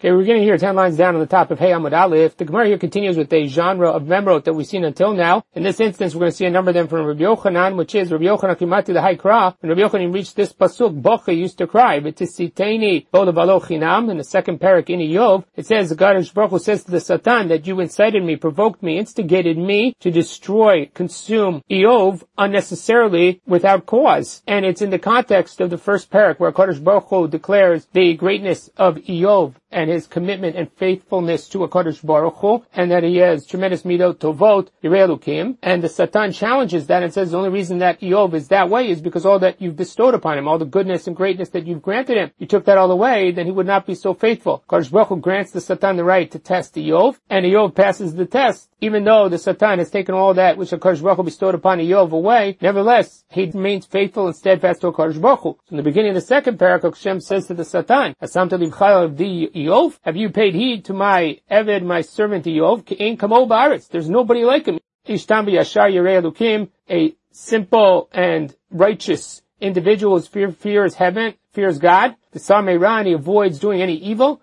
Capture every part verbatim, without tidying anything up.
Okay, we're getting here ten lines down on the top of Hey Amud Aleph. The Gemara here continues with a genre of memrot that we've seen until now. In this instance, we're going to see a number of them from Rabbi Yochanan, which is Rabbi Yochanan Kimati the High Kra. When Rabbi Yochanan reached this pasuk, Bocha used to cry, V'tisiteni bo levalo chinam. In the second parak in Iyov, it says, the God Baruch Hu says to the Satan that you incited me, provoked me, instigated me to destroy, consume Iyov unnecessarily without cause. And it's in the context of the first parak where HaKadosh Baruch Hu declares the greatness of Iyov and his commitment and faithfulness to HaKadosh Baruch Hu, and that he has tremendous midot tovot, Yirei Elokim. And the Satan challenges that and says the only reason that Iyov is that way is because all that you've bestowed upon him, all the goodness and greatness that you've granted him, you took that all away, then he would not be so faithful. HaKadosh Baruch Hu grants the Satan the right to test Iyov, and Iyov passes the test. Even though the Satan has taken all that which HaKadosh Baruch Hu bestowed upon Iyov away, nevertheless, he remains faithful and steadfast to HaKadosh Baruch Hu. So in the beginning of the second parak, Hashem says to the Satan, Asamta livchai of the Iyov? Have you paid heed to my Eved, my servant Iyov? Ke'en kamo ba'aretz. There's nobody like him. Ishtam b'yashar yirei Elokim, a simple and righteous individual who fear, fears heaven, fears God. The Samei Ran, he avoids doing any evil.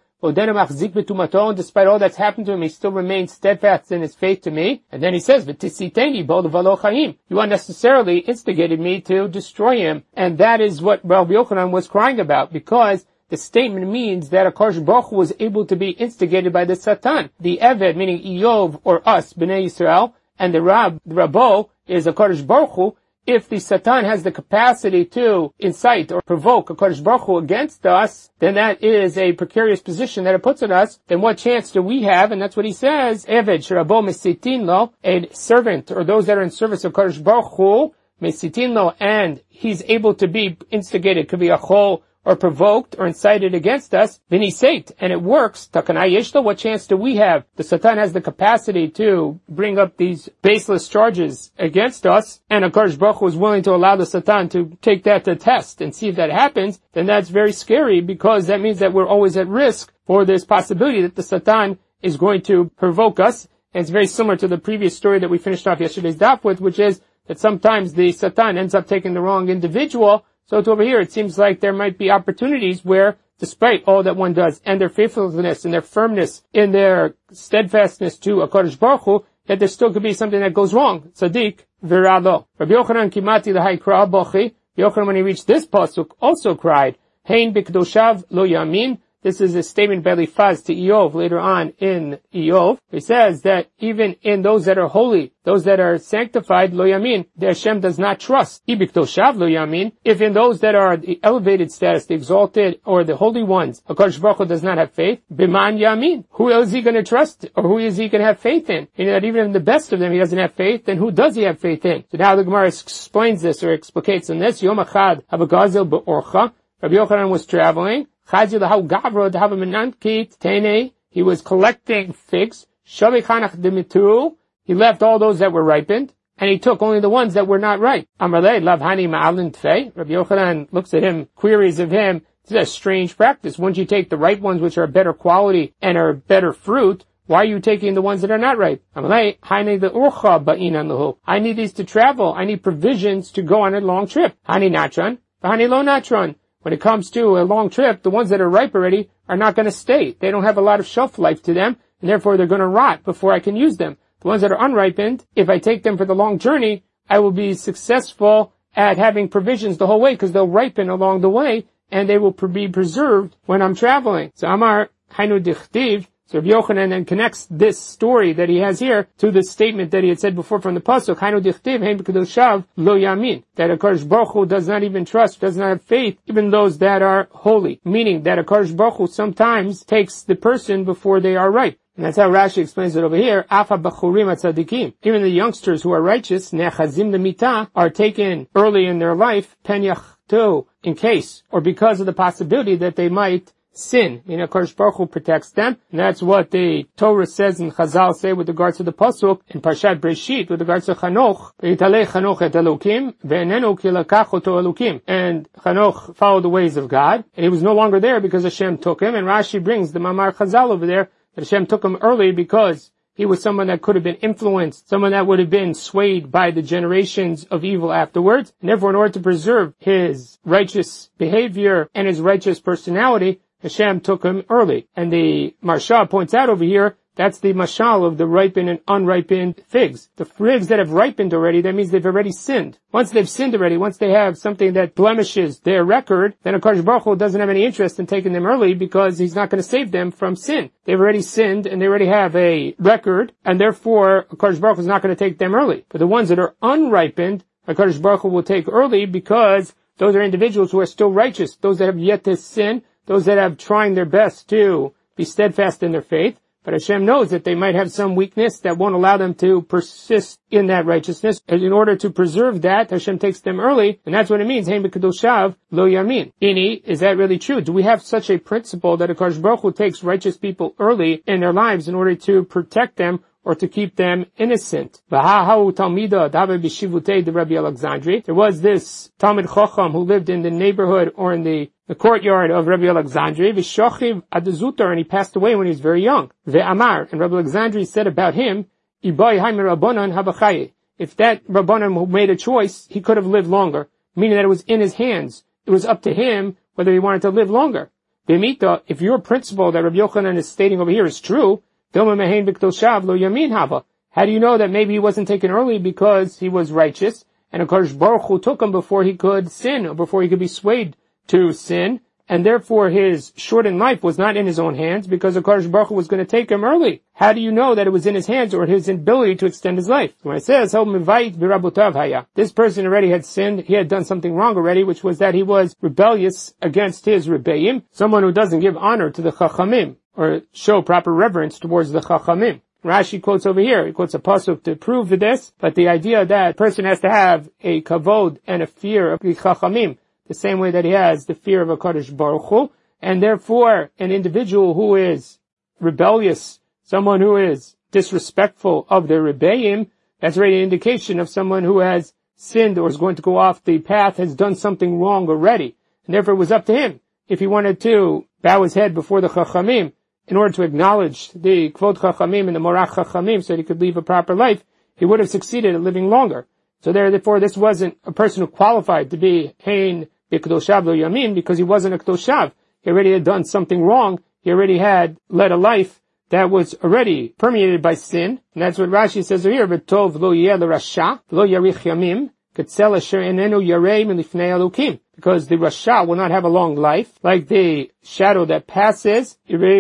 Despite all that's happened to him, he still remains steadfast in his faith to me. And then he says, you unnecessarily instigated me to destroy him. And that is what Rabbi Yochanan was crying about, because the statement means that HaKadosh Baruch Hu was able to be instigated by the Satan. The Eved, meaning Iyov or us, Bnei Yisrael, and the Rab, the Rabbo, is HaKadosh Baruch Hu. If the Satan has the capacity to incite or provoke HaKadosh Baruch Hu against us, then that is a precarious position that it puts on us. Then what chance do we have? And that's what he says, Eved Sherabo Mesitin Lo, a servant, or those that are in service of HaKadosh Baruch Hu, Mesitin Lo, and he's able to be instigated, could be a chol, or provoked or incited against us, vinisate, and it works. Takanai yeshlo, what chance do we have? The Satan has the capacity to bring up these baseless charges against us, and HaKadosh Baruch Hu is willing to allow the Satan to take that to test and see if that happens. Then that's very scary, because that means that we're always at risk for this possibility that the Satan is going to provoke us. And it's very similar to the previous story that we finished off yesterday's daf with, which is that sometimes the Satan ends up taking the wrong individual. So it's over here, it seems like there might be opportunities where, despite all that one does, and their faithfulness, and their firmness, and their steadfastness to HaKadosh Baruch Hu, that there still could be something that goes wrong. Tzaddik, viralo. Rabbi Yochanan kimati the high kra bochi. Yochanan, when he reached this pasuk, also cried, Hein b'kedoshav lo yamin. This is a statement by Eliphaz to Iyov later on in Iyov. He says that even in those that are holy, those that are sanctified, lo yamin, the Hashem does not trust. Ibikdoshav lo yamin. If in those that are the elevated status, the exalted, or the holy ones, HaKadosh Baruch Hu does not have faith, biman yamin. Who is he going to trust, or who is he going to have faith in? You know, that even in the best of them he doesn't have faith, then who does he have faith in? So now the Gemara explains this, or explicates in this. Yom achad havagazel be'orcha. Rabbi Yochanan was traveling. He was collecting figs. He left all those that were ripened, and he took only the ones that were not ripe. Rabbi Yochanan looks at him, queries of him. This is a strange practice. Once you take the ripe ones which are better quality and are better fruit, why are you taking the ones that are not ripe? I need these to travel. I need provisions to go on a long trip. When it comes to a long trip, the ones that are ripe already are not going to stay. They don't have a lot of shelf life to them, and therefore they're going to rot before I can use them. The ones that are unripened, if I take them for the long journey, I will be successful at having provisions the whole way, because they'll ripen along the way, and they will be preserved when I'm traveling. So Amar Hainu Dichtiv. So Rabbi Yochanan then connects this story that he has here to the statement that he had said before from the pasuk, Hainu dichtiv hein b'kedoshav lo yamin, that HaKadosh Baruch Hu does not even trust, does not have faith, even those that are holy. Meaning that HaKadosh Baruch Hu sometimes takes the person before they are ripe. And that's how Rashi explains it over here. Afa b'churim atzadikim. Even the youngsters who are righteous, nechazim l'mita, are taken early in their life, pen yachtu, in case, or because of the possibility that they might sin. You know, HaKadosh Baruch Hu protects them, and that's what the Torah says and Chazal say with regards to the pasuk in Parshat Breshit with regards to Chanoch. V'yitalei Chanoch et Elokim ve'enenu ki lakach oto Elokim. And Chanoch followed the ways of God, and he was no longer there because Hashem took him. And Rashi brings the Mamar Chazal over there that Hashem took him early because he was someone that could have been influenced, someone that would have been swayed by the generations of evil afterwards. And therefore, in order to preserve his righteous behavior and his righteous personality, Hashem took him early. And the Marsha points out over here, that's the mashal of the ripened and unripened figs. The figs that have ripened already, that means they've already sinned. Once they've sinned already, once they have something that blemishes their record, then HaKadosh Baruch Hu doesn't have any interest in taking them early because he's not going to save them from sin. They've already sinned and they already have a record, and therefore HaKadosh Baruch Hu is not going to take them early. But the ones that are unripened, HaKadosh Baruch Hu will take early because those are individuals who are still righteous, those that have yet to sin, those that have trying their best to be steadfast in their faith. But Hashem knows that they might have some weakness that won't allow them to persist in that righteousness. And in order to preserve that, Hashem takes them early, and that's what it means, Hein b'kedoshav lo yamin. Ini, is that really true? Do we have such a principle that HaKadosh Baruch Hu takes righteous people early in their lives in order to protect them or to keep them innocent? There was this Talmid Chacham who lived in the neighborhood or in the, the courtyard of Rabbi Alexandri, and he passed away when he was very young. Ve'amar, and Rabbi Alexandri said about him, if that Rabbanan who made a choice, he could have lived longer, meaning that it was in his hands. It was up to him whether he wanted to live longer. Ve'mita, if your principle that Rabbi Yochanan is stating over here is true, how do you know that maybe he wasn't taken early because he was righteous, and HaKadosh Baruch Hu took him before he could sin, or before he could be swayed to sin, and therefore his shortened life was not in his own hands, because HaKadosh Baruch Hu was going to take him early? How do you know that it was in his hands or his ability to extend his life? When it says, this person already had sinned, he had done something wrong already, which was that he was rebellious against his Rebbeim, someone who doesn't give honor to the Chachamim, or show proper reverence towards the Chachamim. Rashi quotes over here, he quotes a pasuk to prove this, but the idea that a person has to have a kavod and a fear of the Chachamim, the same way that he has the fear of HaKadosh Baruch Hu, and therefore an individual who is rebellious, someone who is disrespectful of their Rebbeim, that's already an indication of someone who has sinned or is going to go off the path, has done something wrong already. And therefore it was up to him, if he wanted to bow his head before the Chachamim, in order to acknowledge the Kvod Chachamim and the Morach Chachamim so that he could live a proper life, he would have succeeded in living longer. So therefore this wasn't a person who qualified to be Hein b'kedoshav lo yamin, because he wasn't a kedoshav. He already had done something wrong. He already had led a life that was already permeated by sin. And that's what Rashi says here, V'tov lo yeh l'rasha, lo yarich yamim, ketzel asher enenu yarei milifnei Elokim. Because the Rasha will not have a long life, like the shadow that passes,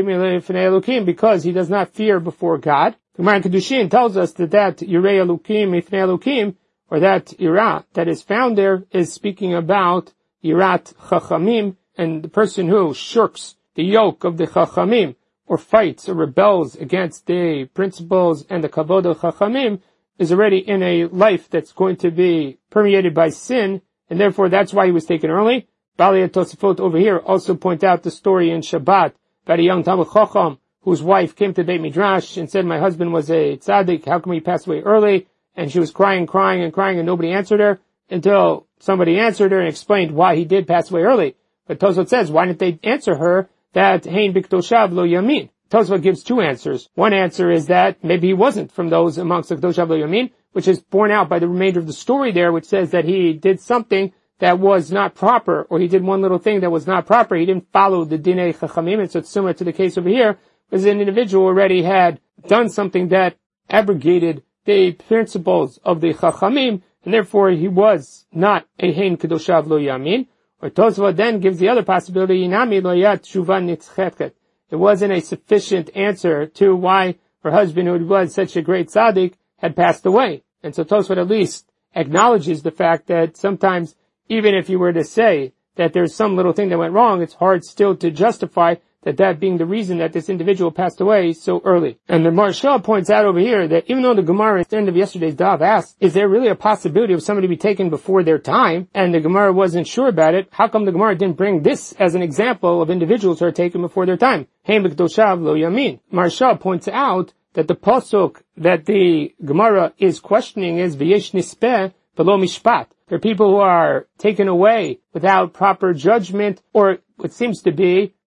because he does not fear before God. The Gemara in Kedushin tells us that that Yirei Elokim, Mifnei Elokim, or that Yirat that is found there, is speaking about Yirat Chachamim, and the person who shirks the yoke of the Chachamim, or fights or rebels against the principles and the Kavod of Chachamim, is already in a life that's going to be permeated by sin, and therefore that's why he was taken early. Bali and Tosafot over here also point out the story in Shabbat about a young Talmid Chacham whose wife came to Beit Midrash and said, my husband was a tzaddik, how come he passed away early? And she was crying, crying, and crying, and nobody answered her until somebody answered her and explained why he did pass away early. But Tosafot says, why didn't they answer her that Hein b'kedoshav lo yamin? Tosafot gives two answers. One answer is that maybe he wasn't from those amongst the kedoshav lo yamin, which is borne out by the remainder of the story there, which says that he did something that was not proper, or he did one little thing that was not proper. He didn't follow the Dinei Chachamim, and so it's similar to the case over here, because an individual already had done something that abrogated the principles of the Chachamim, and therefore he was not a Hein Kedoshav Lo Yamin. Or Tosafot then gives the other possibility, Inami Lo Yat Shuvan Nitzchetchet. It wasn't a sufficient answer to why her husband, who was such a great tzaddik, had passed away. And so Tosafot at least acknowledges the fact that sometimes, even if you were to say that there's some little thing that went wrong, it's hard still to justify that that being the reason that this individual passed away so early. And the Marsha points out over here that even though the Gemara at the end of yesterday's Daf asked, is there really a possibility of somebody to be taken before their time? And the Gemara wasn't sure about it. How come the Gemara didn't bring this as an example of individuals who are taken before their time? Hein b'kedoshav lo yamin. Marsha points out that the pasuk that the Gemara is questioning is v'yesh nispeh v'lo mishpat. There are people who are taken away without proper judgment, or what seems to be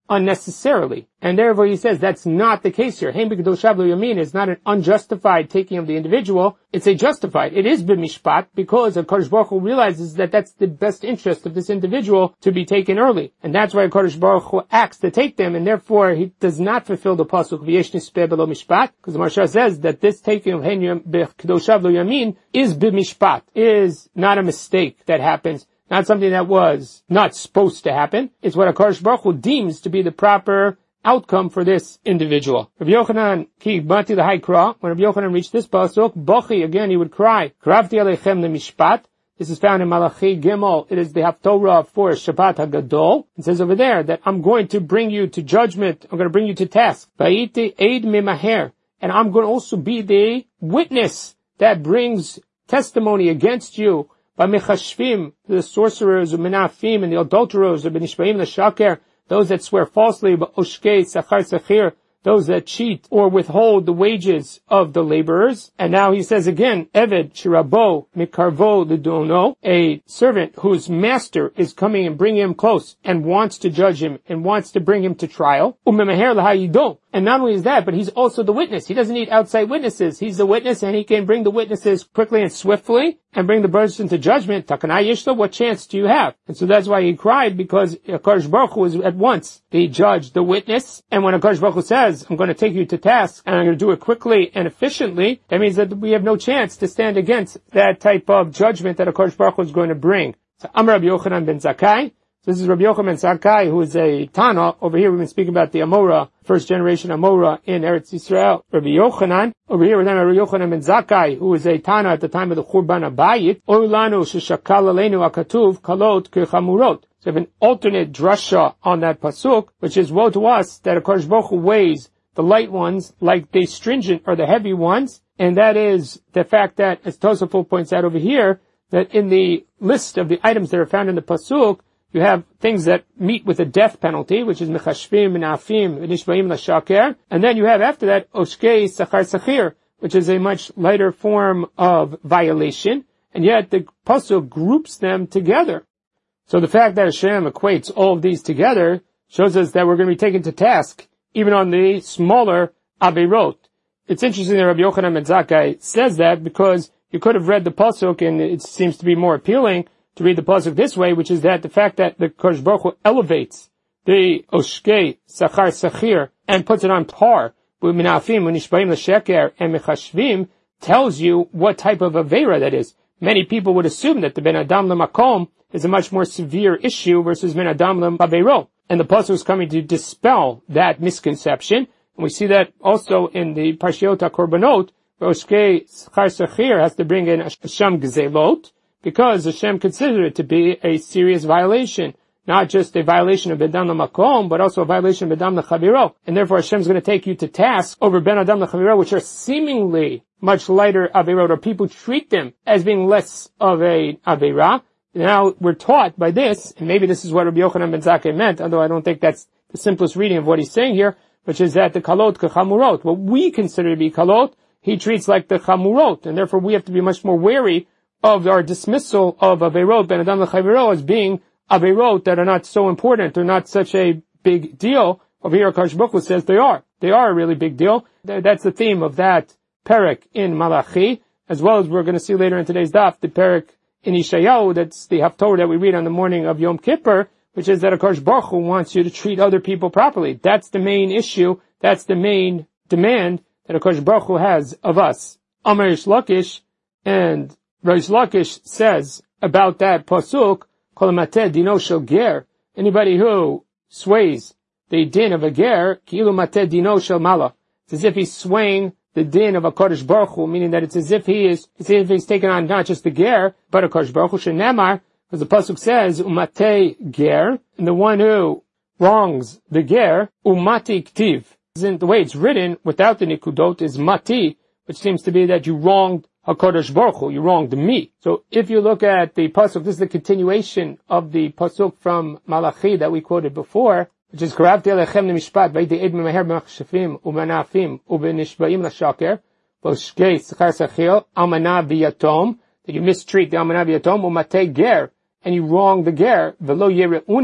unnecessarily. And therefore he says that's not the case here. Hein b'kedoshav lo yamin is not an unjustified taking of the individual. It's a justified. It is b'mishpat because HaKadosh Baruch Hu realizes that that's the best interest of this individual to be taken early. And that's why HaKadosh Baruch Hu acts to take them, and therefore he does not fulfill the pasuk v'yesh nispeh b'lo mishpat, because the Maharsha says that this taking of hein b'kedoshav lo yamin is b'mishpat, is not a mistake that happens. Not something that was not supposed to happen. It's what HaKadosh Baruch Hu deems to be the proper outcome for this individual. Rabbi Yochanan ki bati l'haikra, when Rabbi Yochanan reached this pasuk, Bochi, again he would cry, Kravti aleichem lemishpat. This is found in Malachi Gimel. It is the Haftorah for Shabbat HaGadol. It says over there that I'm going to bring you to judgment. I'm going to bring you to task. Vayiti eid mimaher. And I'm going to also be the witness that brings testimony against you. B'mechashvim, the sorcerers, the menafim, and the adulterers, the benishbaim, the shaker, those that swear falsely, b'oshkei, sachar sachir, those that cheat or withhold the wages of the laborers. And now he says again, Eved shirabo mikarvo l'dono, a servant whose master is coming and bringing him close and wants to judge him and wants to bring him to trial. Umemeher l'hayido. And not only is that, but he's also the witness. He doesn't need outside witnesses. He's the witness, and he can bring the witnesses quickly and swiftly and bring the person to judgment. Takanai yishla, what chance do you have? And so that's why he cried, because HaKadosh Baruch Hu was at once the judge, the witness. And when HaKadosh Baruch Hu says, I'm going to take you to task, and I'm going to do it quickly and efficiently, that means that we have no chance to stand against that type of judgment that HaKadosh Baruch Hu is going to bring. So Amar Rabbi Yochanan ben Zakkai. So this is Rabbi Yochanan ben Zakkai, who is a Tana. Over here we've been speaking about the Amora, first generation Amora in Eretz Yisrael. Rabbi Yochanan. Over here we're talking about Rabbi Yochanan ben Zakkai, who was a Tana at the time of the Churban Abayit. Oilanu sheshakal aleinu akatuv kalot kechamurot. So we have an alternate drasha on that pasuk, which is, woe to us that HaKadosh Baruch Hu weighs the light ones like the stringent or the heavy ones. And that is the fact that, as Tosafot points out over here, that in the list of the items that are found in the pasuk, you have things that meet with a death penalty, which is mechashvim, menafim, nishbaim l'shaker. And then you have after that, oshkei, sachar sachir, which is a much lighter form of violation. And yet the pasuk groups them together. So the fact that Hashem equates all of these together shows us that we're going to be taken to task, even on the smaller averot. It's interesting that Rabbi Yochanan ben Zakkai says that, because you could have read the pasuk, and it seems to be more appealing to read the pasuk this way, which is that the fact that the Kodesh Baruch Hu elevates the oshkei, sachar, sachir, and puts it on par with minafim, unishbaim, l'sheker, and mechashvim, tells you what type of avera that is. Many people would assume that the ben adam l'makom is a much more severe issue versus ben adam l'avero. And the pasuk is coming to dispel that misconception. And we see that also in the Parshiot HaKorbanot, where oshkei, sachar, sachir has to bring in Hashem gezelot, because Hashem considered it to be a serious violation, not just a violation of Ben Adam L'Makom, but also a violation of Ben Adam L'Chaviro. And therefore Hashem is going to take you to task over Ben Adam L'Chaviro, which are seemingly much lighter Averot, or people treat them as being less of a Averah. Now we're taught by this, and maybe this is what Rabbi Yochanan ben Zakkai meant, although I don't think that's the simplest reading of what he's saying here, which is that the kalot kechamurot, what we consider to be kalot, he treats like the chamurot, and therefore we have to be much more wary of our dismissal of Averot, Ben Adam L'Chaviro, as being Averot that are not so important, or not such a big deal. Over here, HaKadosh Baruch Hu says they are. They are a really big deal. That's the theme of that perek in Malachi, as well as we're going to see later in today's daf, the perek in Yeshayahu, that's the Haftorah that we read on the morning of Yom Kippur, which is that HaKadosh Baruch Hu wants you to treat other people properly. That's the main issue. That's the main demand that HaKadosh Baruch Hu has of us. Amar Rish Lakish, and Rish Lakish says about that pasuk, Kol mateh dino shel ger, anybody who sways the din of a ger, ki'ilu mateh dino shel mala. It's as if he's swaying the din of a Kodesh Baruch Hu, meaning that it's as if he is, it's as if he's taken on not just the ger, but a Kodesh Baruch Hu, shenemar, because the pasuk says, umateh ger, and the one who wrongs the ger, umati ktiv. The way it's written, without the nikudot, is mati, which seems to be that you wronged HaKadosh Baruch Hu, you wronged me. So if you look at the pasuk, this is the continuation of the pasuk from Malachi that we quoted before, which is Karavti alechem nemishpat vaydi ed meher b'machshafim u'manafim u'benishbaim l'shaker v'oshkei sachar sachil almana v'yatom, that you mistreat the almana v'yatom u'matei ger, and you wrong the ger v'lo yere'uni,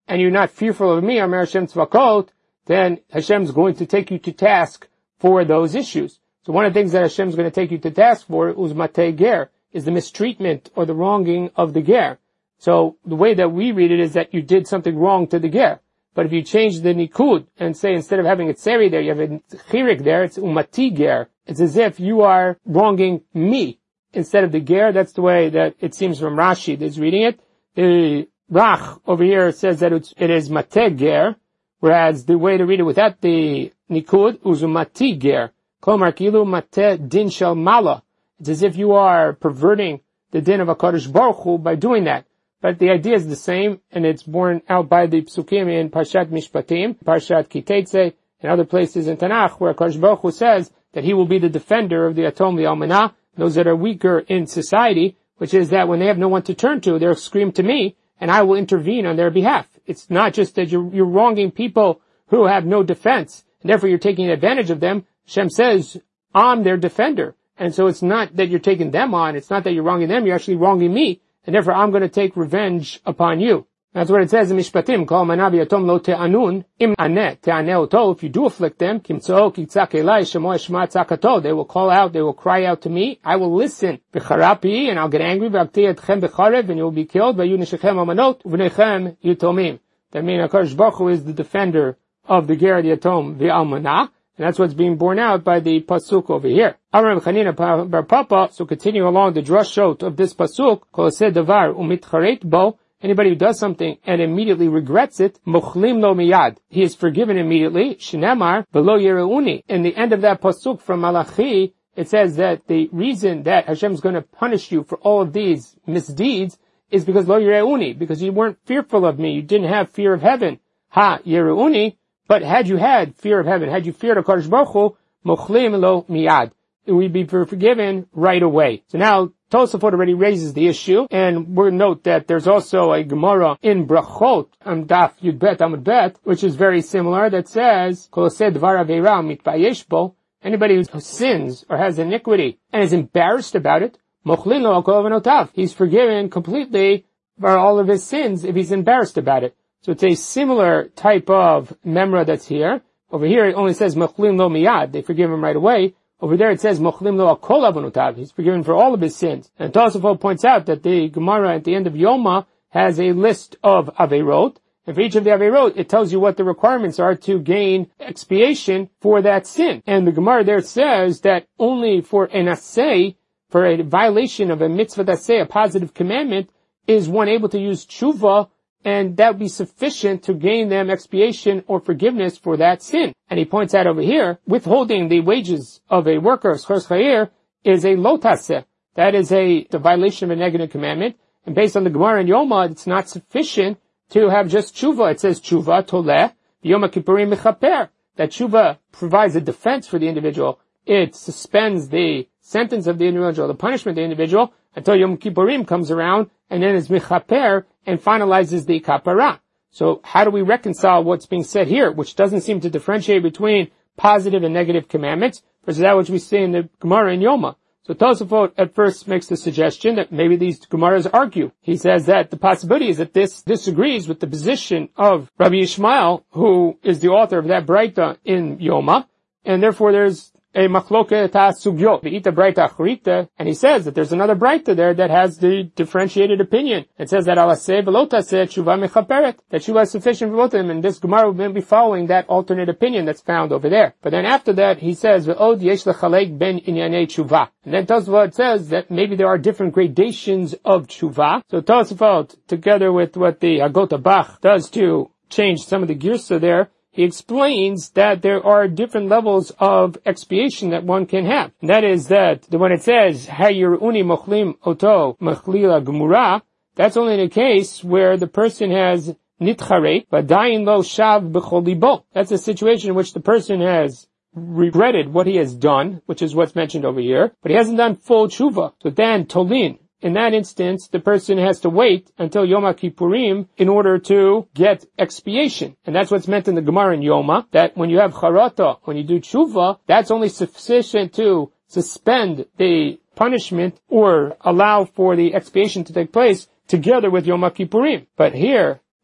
and you're not fearful of me, Amar Hashem Tzvakot, then Hashem's going to take you to task for those issues. So one of the things that Hashem's going to take you to task for, uzmatei ger, is the mistreatment or the wronging of the ger. So the way that we read it is that you did something wrong to the ger. But if you change the nikud and say instead of having a tseri there, you have a chirik there, it's umati ger. It's as if you are wronging me instead of the ger. That's the way that it seems from Rashi that's reading it. The Rach over here says that it's, it is mateh ger, whereas the way to read it without the nikud, uzumati ger. Klomar kilu mateh din shel mala. It's as if you are perverting the din of HaKadosh Baruch Hu by doing that. But the idea is the same, and it's borne out by the Psukim in Parshat Mishpatim, Parshat Kitetse, and other places in Tanakh, where HaKadosh Baruch Hu says that he will be the defender of the Atom, the Almanah, those that are weaker in society, which is that when they have no one to turn to, they'll scream to me, and I will intervene on their behalf. It's not just that you're, you're wronging people who have no defense, and therefore you're taking advantage of them. Hashem says, I'm their defender. And so it's not that you're taking them on, it's not that you're wronging them, you're actually wronging me, and therefore I'm going to take revenge upon you. That's what it says in Mishpatim, Kol manavi atom lo te'anun, im aneh, te'aneh oto, if you do afflict them, kimtzo kitzak elai, shemo eshma tzakato, they will call out, they will cry out to me, I will listen, v'charapi, and I'll get angry, v'akti etchem b'charev, and you will be killed, v'yu neshechem amanot, v'nechem yutomim. That means HaKadosh Baruch Hu is the defender of the ger, the atom, the almanah, and that's what's being borne out by the pasuk over here. Amar Chanina bar Papa, so continue along the drashot of this pasuk, kol aseh davar umitcharet bo, anybody who does something and immediately regrets it, mochlim lo miyad, he is forgiven immediately, shenamar v'lo yereuni. In the end of that pasuk from Malachi, it says that the reason that Hashem is going to punish you for all of these misdeeds is because lo yereuni, because you weren't fearful of me, you didn't have fear of heaven. Ha yereuni. But had you had fear of heaven, had you feared HaKadosh Baruch Hu, mochlim lo miyad, it would be forgiven right away. So now, Tosafot already raises the issue, and we'll note that there's also a Gemara in Brachot, on Daf Yud Bet Amud Bet, which is very similar, that says, Kol aseh dvar aveira mitbayesh bo, anybody who sins or has iniquity and is embarrassed about it, mochlim lo kol avanotav, he's forgiven completely for all of his sins if he's embarrassed about it. So it's a similar type of memra that's here. Over here it only says mochlim lo miyad, they forgive him right away. Over there it says mochlim lo akol avonotav, he's forgiven for all of his sins. And Tosafot points out that the Gemara at the end of Yoma has a list of averot, and for each of the averot it tells you what the requirements are to gain expiation for that sin. And the Gemara there says that only for an aseh, for a violation of a mitzvah aseh, a positive commandment, is one able to use tshuva, and that would be sufficient to gain them expiation or forgiveness for that sin. And he points out over here, withholding the wages of a worker, schos chayir, is a lo taseh. That is a the violation of a negative commandment. And based on the Gemara in Yoma, it's not sufficient to have just tshuva. It says tshuva toleh, Yom Kippurim mechaper. That tshuva provides a defense for the individual. It suspends the sentence of the individual, the punishment of the individual, until Yom Kippurim comes around, and then is mechaper, and finalizes the kapara. So how do we reconcile what's being said here, which doesn't seem to differentiate between positive and negative commandments, versus that which we see in the Gemara in Yoma? So Tosafot at first makes the suggestion that maybe these Gemaras argue. He says that the possibility is that this disagrees with the position of Rabbi Yishmael, who is the author of that Braita in Yoma, and therefore there's a machloket sugyot, the ita braita achrita, and he says that there's another braita there that has the differentiated opinion. It says that alaseh velotaseh tshuva mechaperet, that tshuva is sufficient for both of them, and this Gemara will be following that alternate opinion that's found over there. But then after that, he says ve'od yesh lechalek ben inyanei tshuva, and then Tosafot says that maybe there are different gradations of tshuva. So Tosafot, together with what the Agota Bach does to change some of the girsa there, he explains that there are different levels of expiation that one can have. And that is that when it says, Hayiruni mochlim oto machlila gemura, that's only in a case where the person has nitcharet, but dayin lo shav b'chol libo. That's a situation in which the person has regretted what he has done, which is what's mentioned over here, but he hasn't done full tshuva. So then, tolin. In that instance, the person has to wait until Yom Kippurim in order to get expiation. And that's what's meant in the Gemara in Yoma, that when you have charata, when you do tshuva, that's only sufficient to suspend the punishment or allow for the expiation to take place together with Yom Kippurim. But here,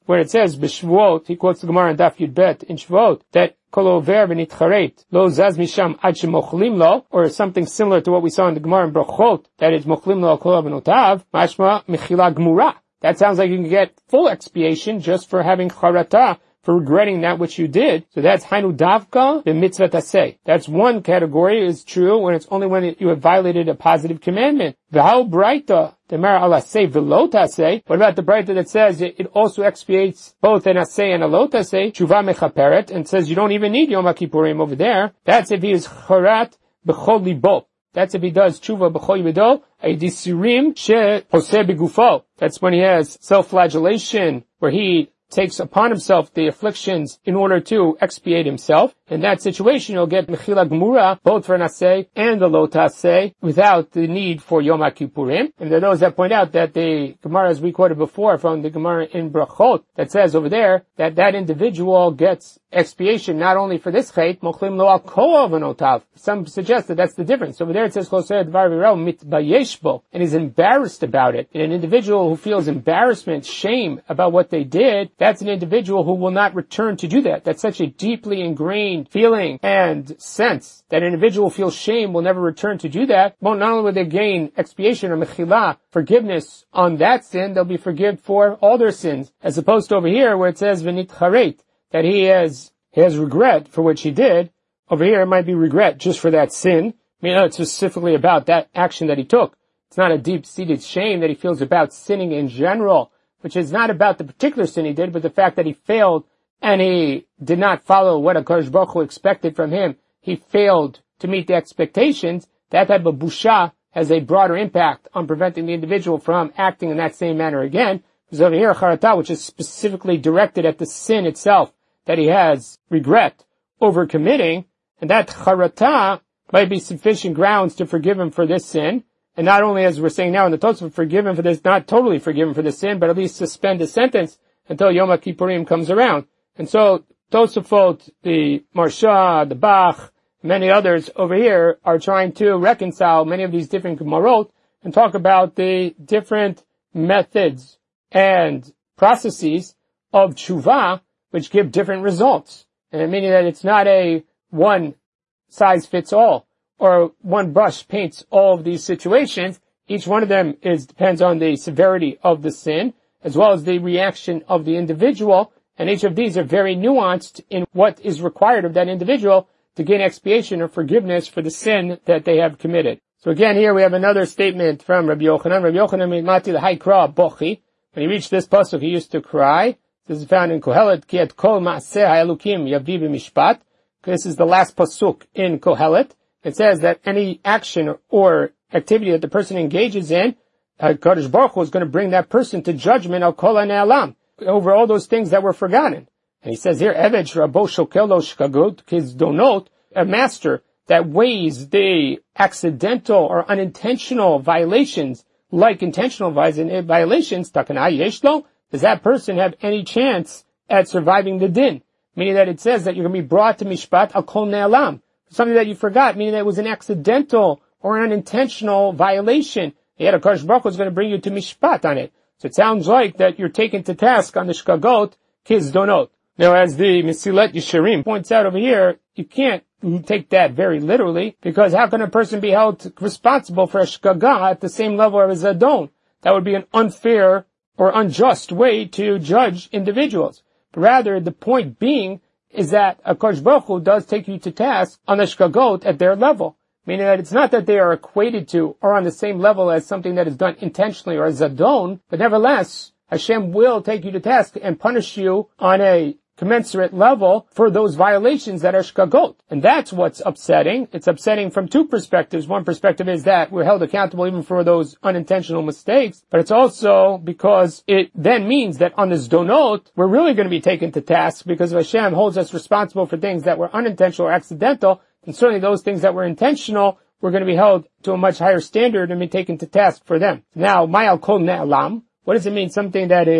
where it says, B'Shvuot, he quotes the Gemara in Daf Yud Bet in Shvuot, that Kol over v'nitcharet, lo zaz misham ad shemochlim lo, or something similar to what we saw in the Gemara in Brachot, that is mochlim lo kol avnotav, mashma mechila gmura. That sounds like you can get full expiation just for having charata, for regretting that which you did. So that's hainu davka b'mitzvah taseh. That's one category is true when it's only when it, you have violated a positive commandment. V'hau braita demar ala say v'lo taseh. What about the braita that says it, it also expiates both an aseh and a lo taseh? Tshuva mechaperet, and says you don't even need Yom HaKippurim over there. That's if he is charat b'chol libo. That's if he does tshuva b'chol yido, a disirim she poseh begufo. That's when he has self-flagellation, where he takes upon himself the afflictions in order to expiate himself. In that situation, you'll get mechila gmura, both for an aseh and the lo taseh, without the need for Yom HaKippurim. And there are those that point out that the Gemara, as we quoted before from the Gemara in Brachot, that says over there that that individual gets expiation not only for this chait, mochlim lo al kol avanotav. Some suggest that that's the difference. Over there it says choseh dvar v'reu mitbayesh bo, and is embarrassed about it. And an individual who feels embarrassment, shame about what they did, that's an individual who will not return to do that. That's such a deeply ingrained feeling and sense that an individual feels shame will never return to do that. Well, not only will they gain expiation or mechila, forgiveness on that sin, they'll be forgiven for all their sins. As opposed to over here where it says v'nit charet, that he has, he has regret for which he did. Over here it might be regret just for that sin. I mean, it's specifically about that action that he took. It's not a deep-seated shame that he feels about sinning in general, which is not about the particular sin he did, but the fact that he failed and he did not follow what HaKadosh Baruch Hu expected from him. He failed to meet the expectations. That type of busha has a broader impact on preventing the individual from acting in that same manner again. Because over here, charata, which is specifically directed at the sin itself, that he has regret over committing, and that charata might be sufficient grounds to forgive him for this sin. And not only, as we're saying now in the Tosafot, forgive him for this, not totally forgive him for this sin, but at least suspend his sentence until Yom HaKippurim comes around. And so, Tosafot, the Marsha, the Bach, many others over here are trying to reconcile many of these different Gemarot and talk about the different methods and processes of tshuva, which give different results. And meaning that it's not a one size fits all, or one brush paints all of these situations. Each one of them is depends on the severity of the sin, as well as the reaction of the individual, and each of these are very nuanced in what is required of that individual to gain expiation or forgiveness for the sin that they have committed. So again, here we have another statement from Rabbi Yochanan. Rabbi Yochanan mati l'haikra bochi. When he reached this pasuk, he used to cry. This is found in Kohelet, ki et kol ma'aseh ha'elukim yavi b'mishpat. This is the last pasuk in Kohelet. It says that any action or activity that the person engages in, HaKadosh Baruch Hu is going to bring that person to judgment al kol ha'ne'alam, over all those things that were forgotten. And he says here, Eved Rabo Shokelo Shkagot Kizdonot, a master that weighs the accidental or unintentional violations like intentional violations, Takana Yeshlo, does that person have any chance at surviving the din? Meaning that it says that you're going to be brought to Mishpat al Kol Ne'alam, something that you forgot, meaning that it was an accidental or an unintentional violation. Yet HaKadosh Baruch Hu is going to bring you to Mishpat on it. So it sounds like that you're taken to task on the Shkagot Kizdonot. Now, as the Mesilat Yesharim points out over here, you can't take that very literally, because how can a person be held responsible for a shkaga at the same level as a don? That would be an unfair or unjust way to judge individuals. But rather, the point being is that HaKadosh Baruch Hu does take you to task on the shkagot at their level. Meaning that it's not that they are equated to or on the same level as something that is done intentionally or as a don, but nevertheless, Hashem will take you to task and punish you on a commensurate level for those violations that are shkagot. And that's what's upsetting. It's upsetting from two perspectives. One perspective is that we're held accountable even for those unintentional mistakes, but it's also because it then means that on this donot, we're really going to be taken to task because Hashem holds us responsible for things that were unintentional or accidental, and certainly those things that were intentional, we're going to be held to a much higher standard and be taken to task for them. Now, Ma'al Kol Ne'alam, what does it mean? Something that is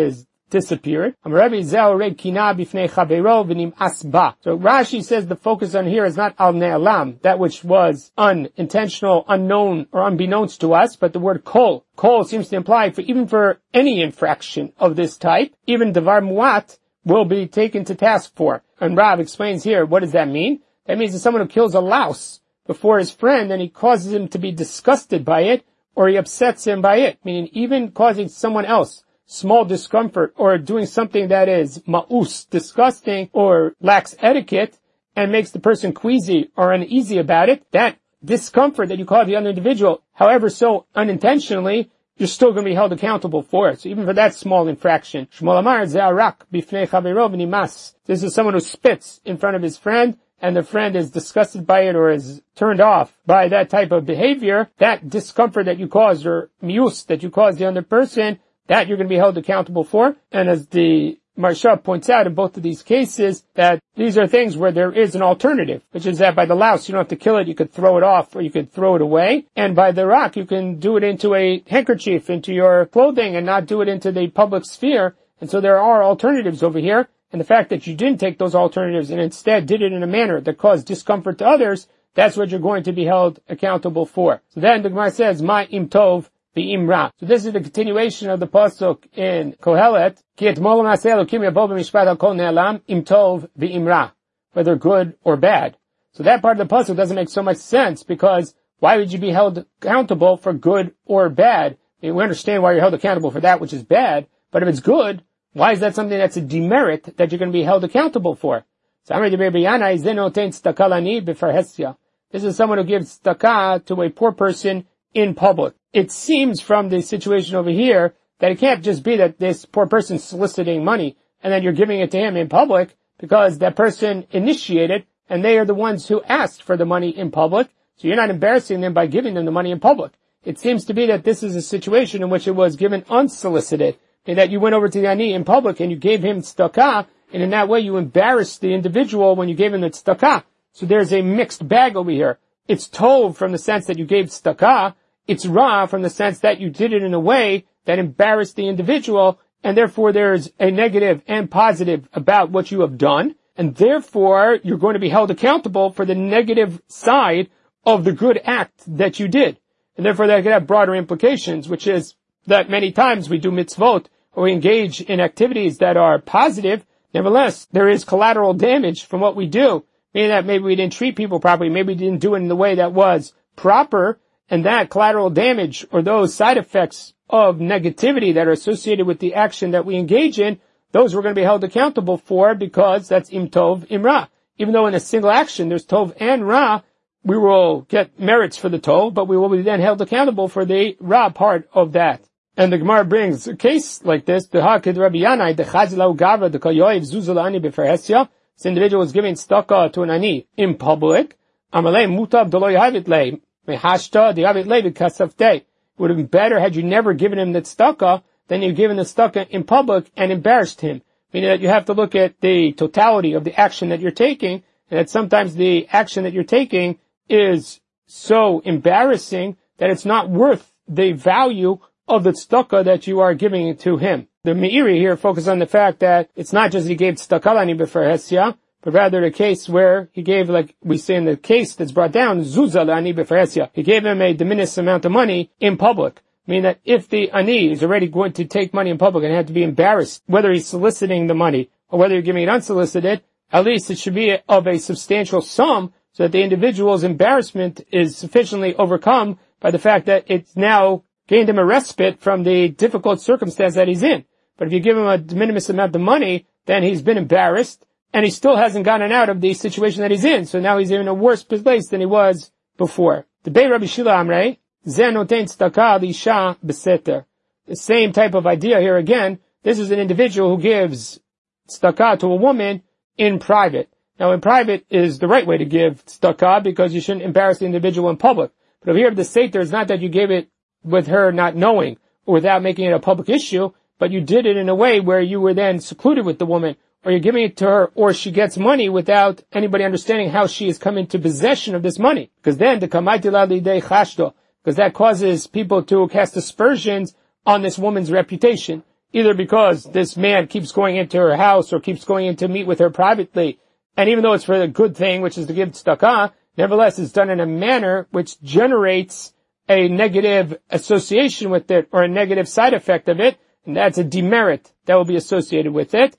disappeared. So Rashi says the focus on here is not al ne'alam, that which was unintentional, unknown, or unbeknownst to us, but the word kol. Kol seems to imply for even for any infraction of this type, even davar muat will be taken to task for. And Rav explains here, what does that mean? That means that someone who kills a louse before his friend and he causes him to be disgusted by it, or he upsets him by it, meaning even causing someone else small discomfort or doing something that is ma'us, disgusting, or lacks etiquette and makes the person queasy or uneasy about it, that discomfort that you cause the other individual, however so unintentionally, you're still going to be held accountable for it. So even for that small infraction. This is someone who spits in front of his friend, and the friend is disgusted by it or is turned off by that type of behavior. That discomfort that you caused, or mius that you caused the other person, that you're going to be held accountable for. And as the Marsha points out in both of these cases, that these are things where there is an alternative, which is that by the louse, you don't have to kill it, you could throw it off, or you could throw it away. And by the rock, you can do it into a handkerchief, into your clothing, and not do it into the public sphere. And so there are alternatives over here. And the fact that you didn't take those alternatives and instead did it in a manner that caused discomfort to others, that's what you're going to be held accountable for. So then the Gemara says, Ma im tov v'im ra. So this is the continuation of the pasuk in Kohelet, Ki etmol ma'aseh Elokim yavo b'mishpat al kol ne'alam im tov v'im ra, whether good or bad. So that part of the pasuk doesn't make so much sense, because why would you be held accountable for good or bad? I mean, we understand why you're held accountable for that which is bad, but if it's good, why is that something that's a demerit that you're going to be held accountable for? This is someone who gives tzedakah to a poor person in public. It seems from the situation over here that it can't just be that this poor person is soliciting money and then you're giving it to him in public, because that person initiated and they are the ones who asked for the money in public. So you're not embarrassing them by giving them the money in public. It seems to be that this is a situation in which it was given unsolicited, and that you went over to the ani in public and you gave him tzedakah, and in that way you embarrassed the individual when you gave him the tzedakah. So there's a mixed bag over here. It's tov from the sense that you gave tzedakah. It's ra from the sense that you did it in a way that embarrassed the individual, and therefore there's a negative and positive about what you have done, and therefore you're going to be held accountable for the negative side of the good act that you did. And therefore that could have broader implications, which is that many times we do mitzvot, or we engage in activities that are positive. Nevertheless, there is collateral damage from what we do, meaning that maybe we didn't treat people properly, maybe we didn't do it in the way that was proper, and that collateral damage, or those side effects of negativity that are associated with the action that we engage in, those we're going to be held accountable for, because that's im tov, im ra. Even though in a single action there's tov and ra, we will get merits for the tov, but we will be then held accountable for the ra part of that. And the Gemara brings a case like this. The individual was giving tzedakah to an ani in public. It would have been better had you never given him the tzedakah than you given the tzedakah in public and embarrassed him. Meaning that you have to look at the totality of the action that you're taking, and that sometimes the action that you're taking is so embarrassing that it's not worth the value of the tzedakah that you are giving to him. The Meiri here focuses on the fact that it's not just he gave tzedakah lani b'ferhesia, but rather the case where he gave, like we say in the case that's brought down, zuzah lani b'ferhesia. He gave him a diminished amount of money in public. Meaning that if the ani is already going to take money in public and have to be embarrassed, whether he's soliciting the money or whether you're giving it unsolicited, at least it should be of a substantial sum, so that the individual's embarrassment is sufficiently overcome by the fact that it's now gained him a respite from the difficult circumstance that he's in. But if you give him a de minimis amount of money, then he's been embarrassed, and he still hasn't gotten out of the situation that he's in. So now he's in a worse place than he was before. The Bei Rabbi Shila Amrei, Zeh noten tzedakah l'isha b'seter. The same type of idea here again. This is an individual who gives tzedakah to a woman in private. Now in private is the right way to give tzedakah, because you shouldn't embarrass the individual in public. But over here the seter is not that you gave it with her not knowing, or without making it a public issue, but you did it in a way where you were then secluded with the woman, or you're giving it to her, or she gets money without anybody understanding how she has come into possession of this money. Because then, the kamaiti l'alidei chashdo, because that causes people to cast aspersions on this woman's reputation. either because this man keeps going into her house or keeps going in to meet with her privately, and even though it's for a good thing, which is to give tzedakah, nevertheless it's done in a manner which generates a negative association with it, or a negative side effect of it, and that's a demerit that will be associated with it.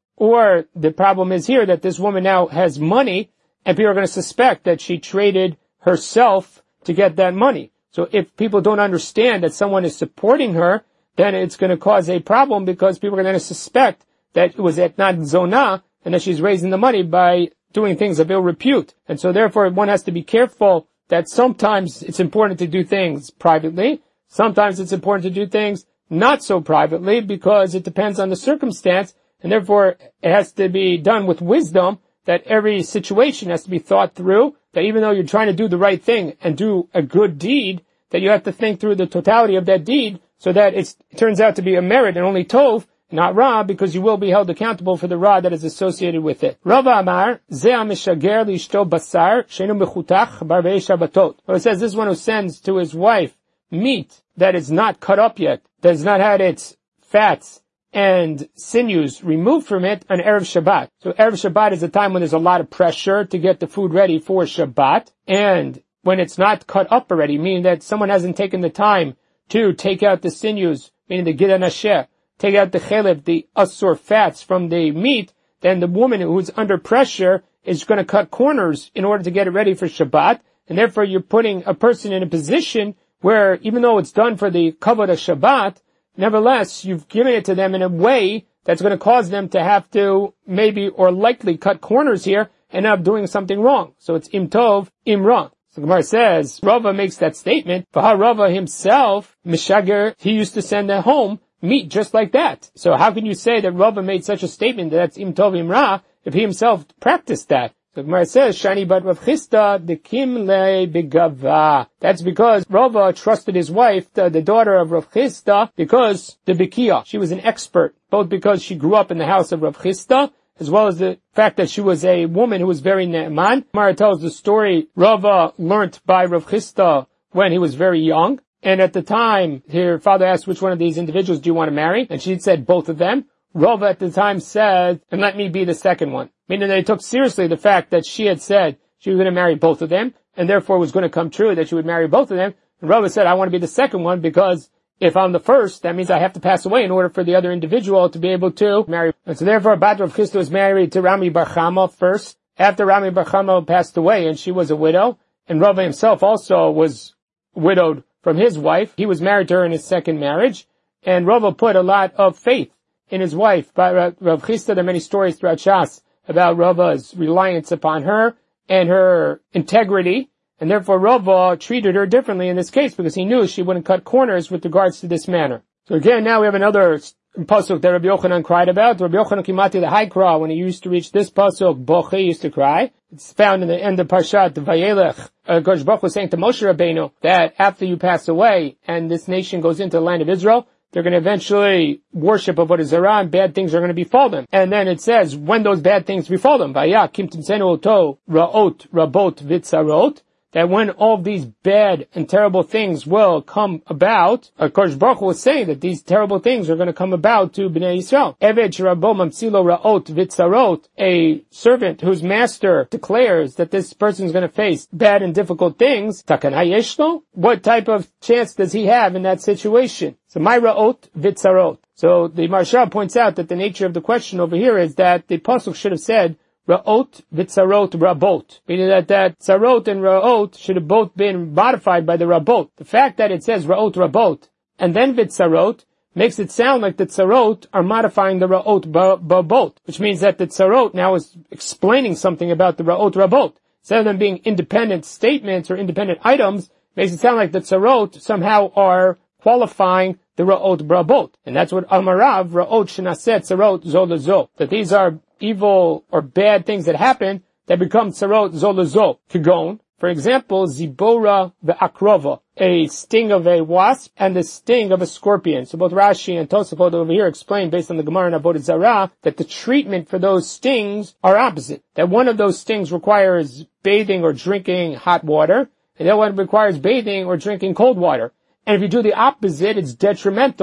Or the problem is here that this woman now has money, and people are going to suspect that she traded herself to get that money. So if people don't understand that someone is supporting her, then it's going to cause a problem, because people are going to suspect that it was etnat zonah, and that she's raising the money by doing things of ill repute. And so therefore one has to be careful that sometimes it's important to do things privately, sometimes it's important to do things not so privately, because it depends on the circumstance, and therefore it has to be done with wisdom, that every situation has to be thought through, that even though you're trying to do the right thing and do a good deed, that you have to think through the totality of that deed, so that it's, it turns out to be a merit and only tov, not ra, because you will be held accountable for the ra that is associated with it. Rava Amar, Ze mishager lishto basar, shenu mechutach barvei shabbatot. Well, it says this one who sends to his wife meat that is not cut up yet, that has not had its fats and sinews removed from it on Erev Shabbat. So Erev Shabbat is a time when there's a lot of pressure to get the food ready for Shabbat, and when it's not cut up already, meaning that someone hasn't taken the time to take out the sinews, meaning the Gida Nasheh, take out the chelev, the asur fats from the meat, then the woman who's under pressure is going to cut corners in order to get it ready for Shabbat, and therefore you're putting a person in a position where, even though it's done for the kavod of Shabbat, nevertheless, you've given it to them in a way that's going to cause them to have to maybe or likely cut corners here and end up doing something wrong. So it's im tov, im ra. So Gemara says, Rava makes that statement, V'ha Rava himself, mishager, he used to send at home meat just like that. So how can you say that Rava made such a statement that that's im tov, im ra, if he himself practiced that? So Gemara says, Shani bat Rav Chisda dekim le begava. That's because Rava trusted his wife, the, the daughter of Rav Chisda, because the Bekiah, she was an expert, both because she grew up in the house of Rav Chisda, as well as the fact that she was a woman who was very ne'eman. Gemara tells the story, Rava learnt by Rav Chisda when he was very young, and at the time, her father asked, which one of these individuals do you want to marry? And she said, both of them. Rava at the time said, and let me be the second one. Meaning they took seriously the fact that she had said she was going to marry both of them, and therefore it was going to come true that she would marry both of them. And Rava said, I want to be the second one, because if I'm the first, that means I have to pass away in order for the other individual to be able to marry. And so therefore, Bat Rav Chisda was married to Rami Bar Chama first, after Rami Bar Chama passed away, and she was a widow. And Rava himself also was widowed from his wife. He was married to her in his second marriage, and Rava put a lot of faith in his wife. By Rav Chisda, there are many stories throughout Shas about Rava's reliance upon her and her integrity, and therefore Rava treated her differently in this case, because he knew she wouldn't cut corners with regards to this manner. So again, now we have another pasuk that Rabbi Yochanan cried about. Rabbi Yochanan Kimati the high cry, when he used to reach this pasuk, Bochi used to cry. It's found in the end of Parshat Vayelech. Uh, Gosh Baruch was saying to Moshe Rabbeinu that after you pass away and this nation goes into the land of Israel, they're going to eventually worship Avodah Zarah, and bad things are going to befall them. And then it says, when those bad things befall them, Vaya kim timsenu oto ra'ot rabot vitzarot, that when all of these bad and terrible things will come about, Kodesh Baruch Hu was saying that these terrible things are going to come about to Bnei Yisrael. Eved sherabo mamsilo ra'ot vitzarot, a servant whose master declares that this person is going to face bad and difficult things, takana yeshlo, what type of chance does he have in that situation? So my ra'ot vitzarot. So the Maharsha points out that the nature of the question over here is that the pasuk should have said Ra'ot v'tzarot rabot, meaning that that tzarot and ra'ot should have both been modified by the rabot. The fact that it says ra'ot rabot and then v'tzarot makes it sound like the tzarot are modifying the ra'ot babot, which means that the tzarot now is explaining something about the ra'ot rabot. Instead of them being independent statements or independent items, makes it sound like the tzarot somehow are qualifying the ra'ot brabot. And that's what Amarav, ra'ot shenaset tzarot zo lezo, that these are evil or bad things that happen that become tzarot zo lezo. Kagon, for example, zibora ve'akrova, a sting of a wasp and the sting of a scorpion. So both Rashi and Tosafot over here explain, based on the Gemara and Avodah Zarah, that the treatment for those stings are opposite. That one of those stings requires bathing or drinking hot water, and that one requires bathing or drinking cold water. And if you do the opposite, it's detrimental.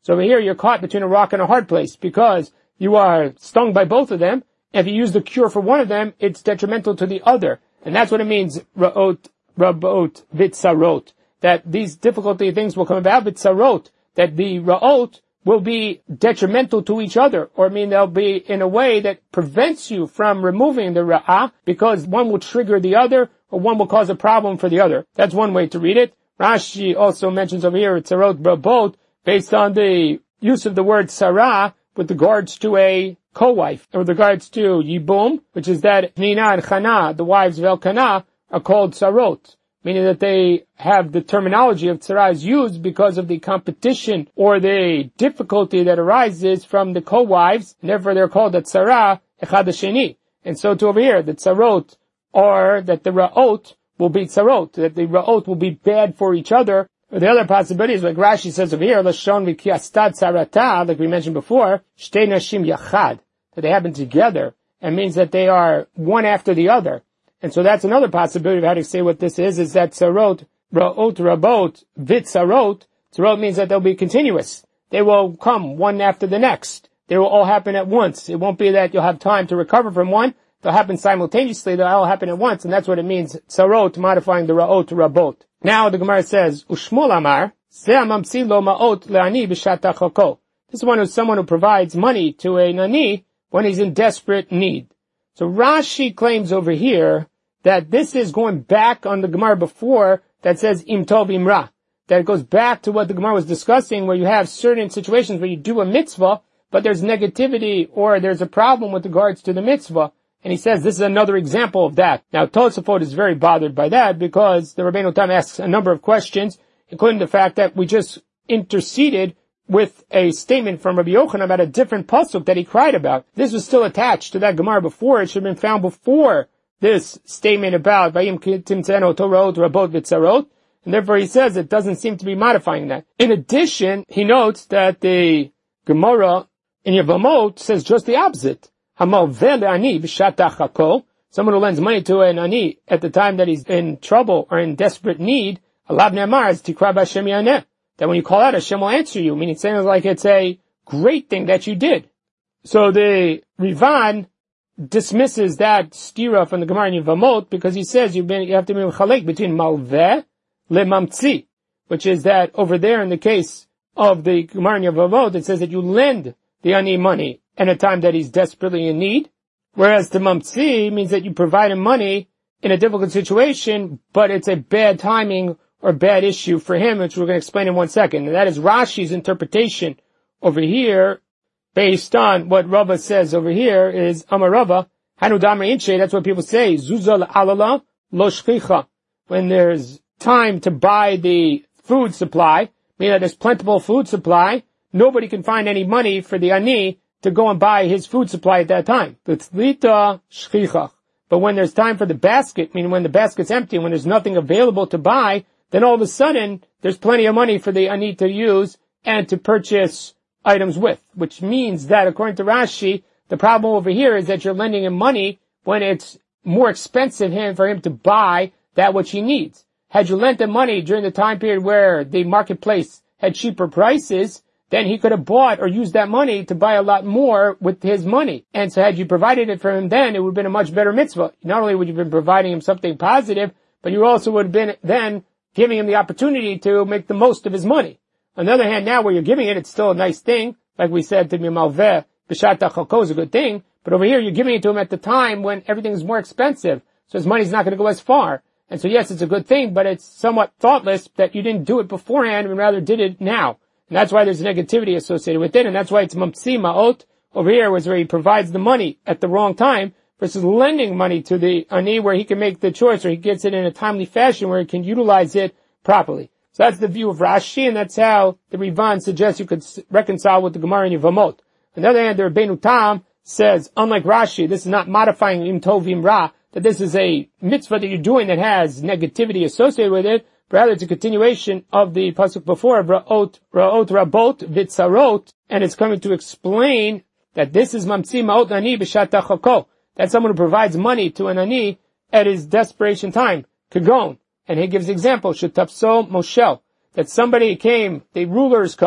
So over here, you're caught between a rock and a hard place because you are stung by both of them. If you use the cure for one of them, it's detrimental to the other. And that's what it means, ra'ot, rabot, vitzarot. That these difficulty things will come about, vitzarot. That the ra'ot will be detrimental to each other. Or I mean, they'll be in a way that prevents you from removing the ra'ah, because one will trigger the other, or one will cause a problem for the other. That's one way to read it. Rashi also mentions over here, tzarot, rabot, based on the use of the word sarah with regards to a co-wife, or with regards to yibum, which is that Nina and Chana, the wives of Elkanah, are called sarot, meaning that they have the terminology of tzara is used because of the competition or the difficulty that arises from the co-wives, and therefore they're called the tzara echad hasheni. And so to over here, the tzarot, or that the ra'ot will be tzarot, that the ra'ot will be bad for each other. Or the other possibility is like Rashi says over here, Lashon v'kiastad tzarata, like we mentioned before, shtei nashim yachad, that they happen together, and means that they are one after the other. And so that's another possibility of how to say what this is, is that tzarot, ra'ot, rabot, vitzarot, tzarot means that they'll be continuous. They will come one after the next. They will all happen at once. It won't be that you'll have time to recover from one. They'll happen simultaneously. They'll all happen at once. And that's what it means, tzarot, modifying the ra'ot, rabot. Now the Gemara says, Ushmol Amar, Ze amamtzi lo ma'ot le'ani b'shat hachoko. This is one who's someone who provides money to a nani when he's in desperate need. So Rashi claims over here that this is going back on the Gemara before that says im tov imra. That it goes back to what the Gemara was discussing, where you have certain situations where you do a mitzvah, but there's negativity or there's a problem with regards to the mitzvah. And he says this is another example of that. Now Tosafot is very bothered by that because the Rabbeinu Tam asks a number of questions, including the fact that we just interceded with a statement from Rabbi Yochanan about a different pasuk that he cried about. This was still attached to that Gemara before. It should have been found before this statement about Vayim Timtzeno Torot Rabot Vitzarot, and therefore he says it doesn't seem to be modifying that. In addition, he notes that the Gemara in Yevamot says just the opposite. Hamal ve'ani b'shat hachako. Someone who lends money to an ani at the time that he's in trouble or in desperate need, Alav Ne'amar is tikra b'Hashem yaneh. That when you call out, Hashem will answer you. Meaning, it sounds like it's a great thing that you did. So the Rivan dismisses that stira from the Gemara in Yevamot because he says you've been, you have to be mechalek between malveh lemamtzi, which is that over there in the case of the Gemara in Yevamot, it says that you lend the ani money at a time that he's desperately in need, whereas the mamtzi means that you provide him money in a difficult situation, but it's a bad timing or bad issue for him, which we're going to explain in one second. And that is Rashi's interpretation over here, based on what Rava says over here, is Amar Rava, Hanu Damri Inche, that's what people say, Zuzal alala lo shchicha. When there's time to buy the food supply, meaning that there's plentiful food supply, nobody can find any money for the ani to go and buy his food supply at that time. Tzlita shchicha. But when there's time for the basket, meaning when the basket's empty, when there's nothing available to buy, then all of a sudden, there's plenty of money for the ani to use and to purchase items with, which means that according to Rashi, the problem over here is that you're lending him money when it's more expensive for him to buy that which he needs. Had you lent him money during the time period where the marketplace had cheaper prices, then he could have bought or used that money to buy a lot more with his money. And so had you provided it for him then, it would have been a much better mitzvah. Not only would you have been providing him something positive, but you also would have been then giving him the opportunity to make the most of his money. On the other hand, now where you're giving it, it's still a nice thing. Like we said, to be malveh, b'shat hachako is a good thing. But over here, you're giving it to him at the time when everything is more expensive. So his money's not going to go as far. And so yes, it's a good thing, but it's somewhat thoughtless that you didn't do it beforehand and rather did it now. And that's why there's negativity associated with it. And that's why it's mamtzi ma'ot over here, was where he provides the money at the wrong time versus lending money to the ani where he can make the choice or he gets it in a timely fashion where he can utilize it properly. So that's the view of Rashi, and that's how the Rivan suggests you could reconcile with the Gemara in Yevamot. On the other hand, the Rabbeinu Tam says, unlike Rashi, this is not modifying im tov im ra, that this is a mitzvah that you're doing that has negativity associated with it, but rather it's a continuation of the pasuk before, ra'ot, ra'ot rabot vitzarot, and it's coming to explain that this is mamtzi ma'ot ani b'shat hachako, that someone who provides money to an ani at his desperation time, kagon. And he gives the example, Shetapso Moshel, that somebody came, the rulers come,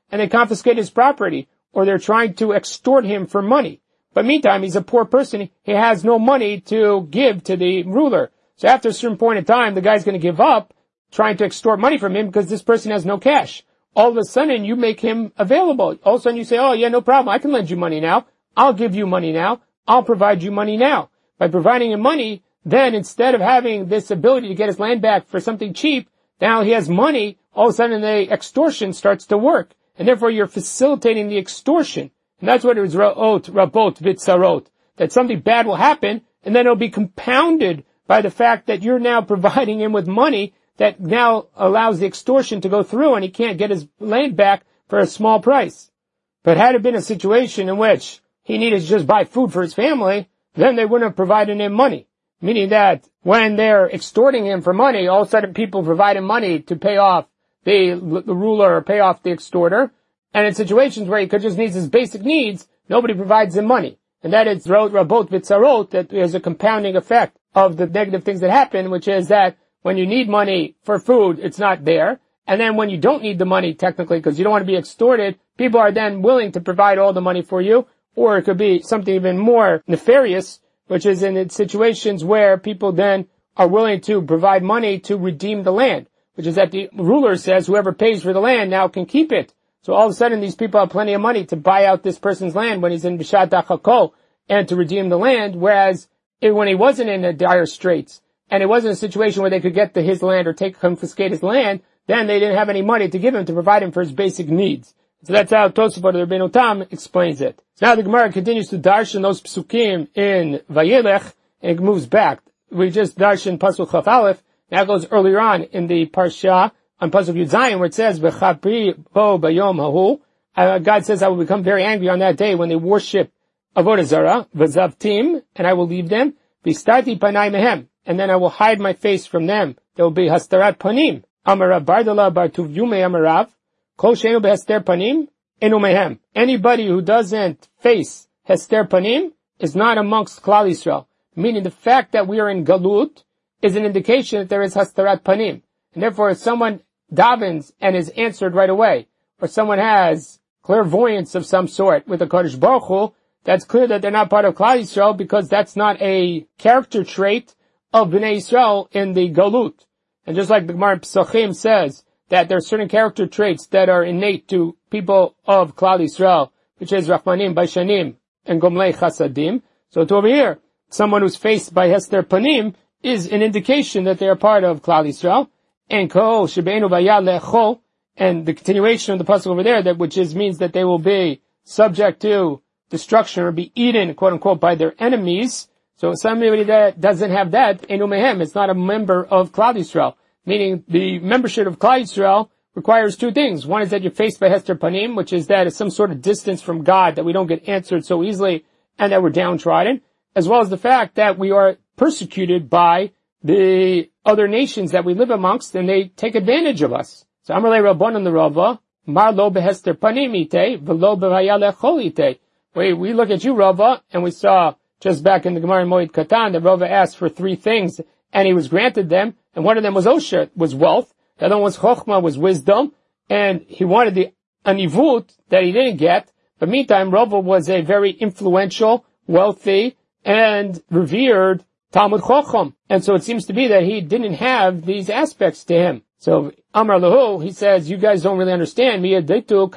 and they confiscate his property, or they're trying to extort him for money. But meantime, he's a poor person. He has no money to give to the ruler. So after a certain point in time, the guy's going to give up trying to extort money from him because this person has no cash. All of a sudden, you make him available. All of a sudden, you say, oh, yeah, no problem. I can lend you money now. I'll give you money now. I'll provide you money now. By providing him money, then instead of having this ability to get his land back for something cheap, now he has money. All of a sudden, the extortion starts to work. And therefore, you're facilitating the extortion. And that's what it was, ra'ot, rabot, vitzarot. That something bad will happen, and then it'll be compounded by the fact that you're now providing him with money that now allows the extortion to go through, and he can't get his land back for a small price. But had it been a situation in which he needed to just buy food for his family, then they wouldn't have provided him money. Meaning that when they're extorting him for money, all of a sudden people provide him money to pay off the, the ruler or pay off the extorter. And in situations where he could just needs his basic needs, nobody provides him money. And that is rabot vitzarot, that there's a compounding effect of the negative things that happen, which is that when you need money for food, it's not there. And then when you don't need the money, technically, because you don't want to be extorted, people are then willing to provide all the money for you. Or it could be something even more nefarious, which is in situations where people then are willing to provide money to redeem the land, which is that the ruler says whoever pays for the land now can keep it. So all of a sudden these people have plenty of money to buy out this person's land when he's in Bishat HaChakol and to redeem the land, whereas it, when he wasn't in a dire straits and it wasn't a situation where they could get to his land or take confiscate his land, then they didn't have any money to give him to provide him for his basic needs. So that's how Tosafot of Rabbeinu Tam explains it. So now the Gemara continues to darshan those psukim in Vayelech, and it moves back. We just darshan Pasuk Chaf Aleph. Now it goes earlier on in the Parsha on Pasuk Yud Zayin, where it says, V'chapri bo bayom hahu. Uh, God says, I will become very angry on that day when they worship Avodah Zarah, V'zavtim, and I will leave them. V'stati panai mehem, and then I will hide my face from them. There will be hastarat panim. Amarav bardala bar tuvyume amarav. Kol sheinu behester panim, enu mehem. Anybody who doesn't face hester panim is not amongst Klal Yisrael. Meaning the fact that we are in Galut is an indication that there is hastarat panim. And therefore, if someone davens and is answered right away, or someone has clairvoyance of some sort with the Kodesh Baruch Hu, that's clear that they're not part of Klal Yisrael because that's not a character trait of Bnei Yisrael in the Galut. And just like the Gemara Pesachim says, that there are certain character traits that are innate to people of Klal Yisrael, which is Rachmanim, Baishanim, and Gomlei Chasadim. So to over here, someone who's faced by Hester Panim is an indication that they are part of Klal Yisrael. And Kol Shebeinu Vayal Lechol, and the continuation of the pasuk over there, that which is means that they will be subject to destruction or be eaten, quote unquote, by their enemies. So somebody that doesn't have that, Enu Mehem, it's not a member of Klal Yisrael. Meaning the membership of Klal Yisrael requires two things. One is that you're faced by Hester Panim, which is that it's some sort of distance from God, that we don't get answered so easily, and that we're downtrodden, as well as the fact that we are persecuted by the other nations that we live amongst, and they take advantage of us. So Amalei Rabbanan the Rava, Mar lo behester panim ite, v'lo b'vayal echol ite. We, we look at you, Rava, and we saw just back in the Gemara in Moed Katan that Rava asked for three things, and he was granted them, and one of them was Osher, was wealth, the other one was Chochmah, was wisdom, and he wanted the anivut that he didn't get, but meantime, Rava was a very influential, wealthy, and revered Talmud Chacham. And so it seems to be that he didn't have these aspects to him. So Amar Lahu, he says, you guys don't really understand. You don't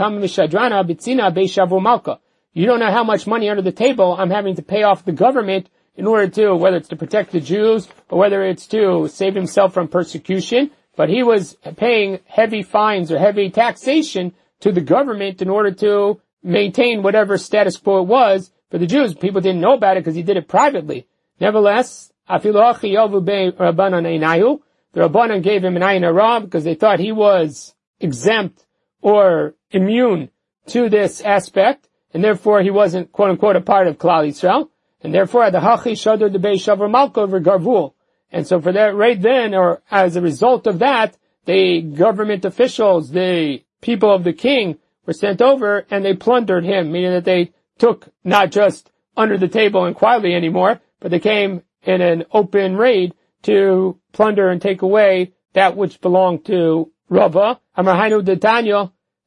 know how much money under the table I'm having to pay off the government in order to, whether it's to protect the Jews or whether it's to save himself from persecution. But he was paying heavy fines or heavy taxation to the government in order to maintain whatever status quo it was for the Jews. People didn't know about it because he did it privately. Nevertheless, the Rabbanan gave him an ayin hara because they thought he was exempt or immune to this aspect, and therefore he wasn't, quote unquote, a part of Klal Yisrael, and therefore the hachi shadar debei shavar malka over garvul. And so for that, right then, or as a result of that, the government officials, the people of the king, were sent over and they plundered him, meaning that they took not just under the table and quietly anymore, but they came in an open raid to plunder and take away that which belonged to Rava. Amar Hainu Detanya,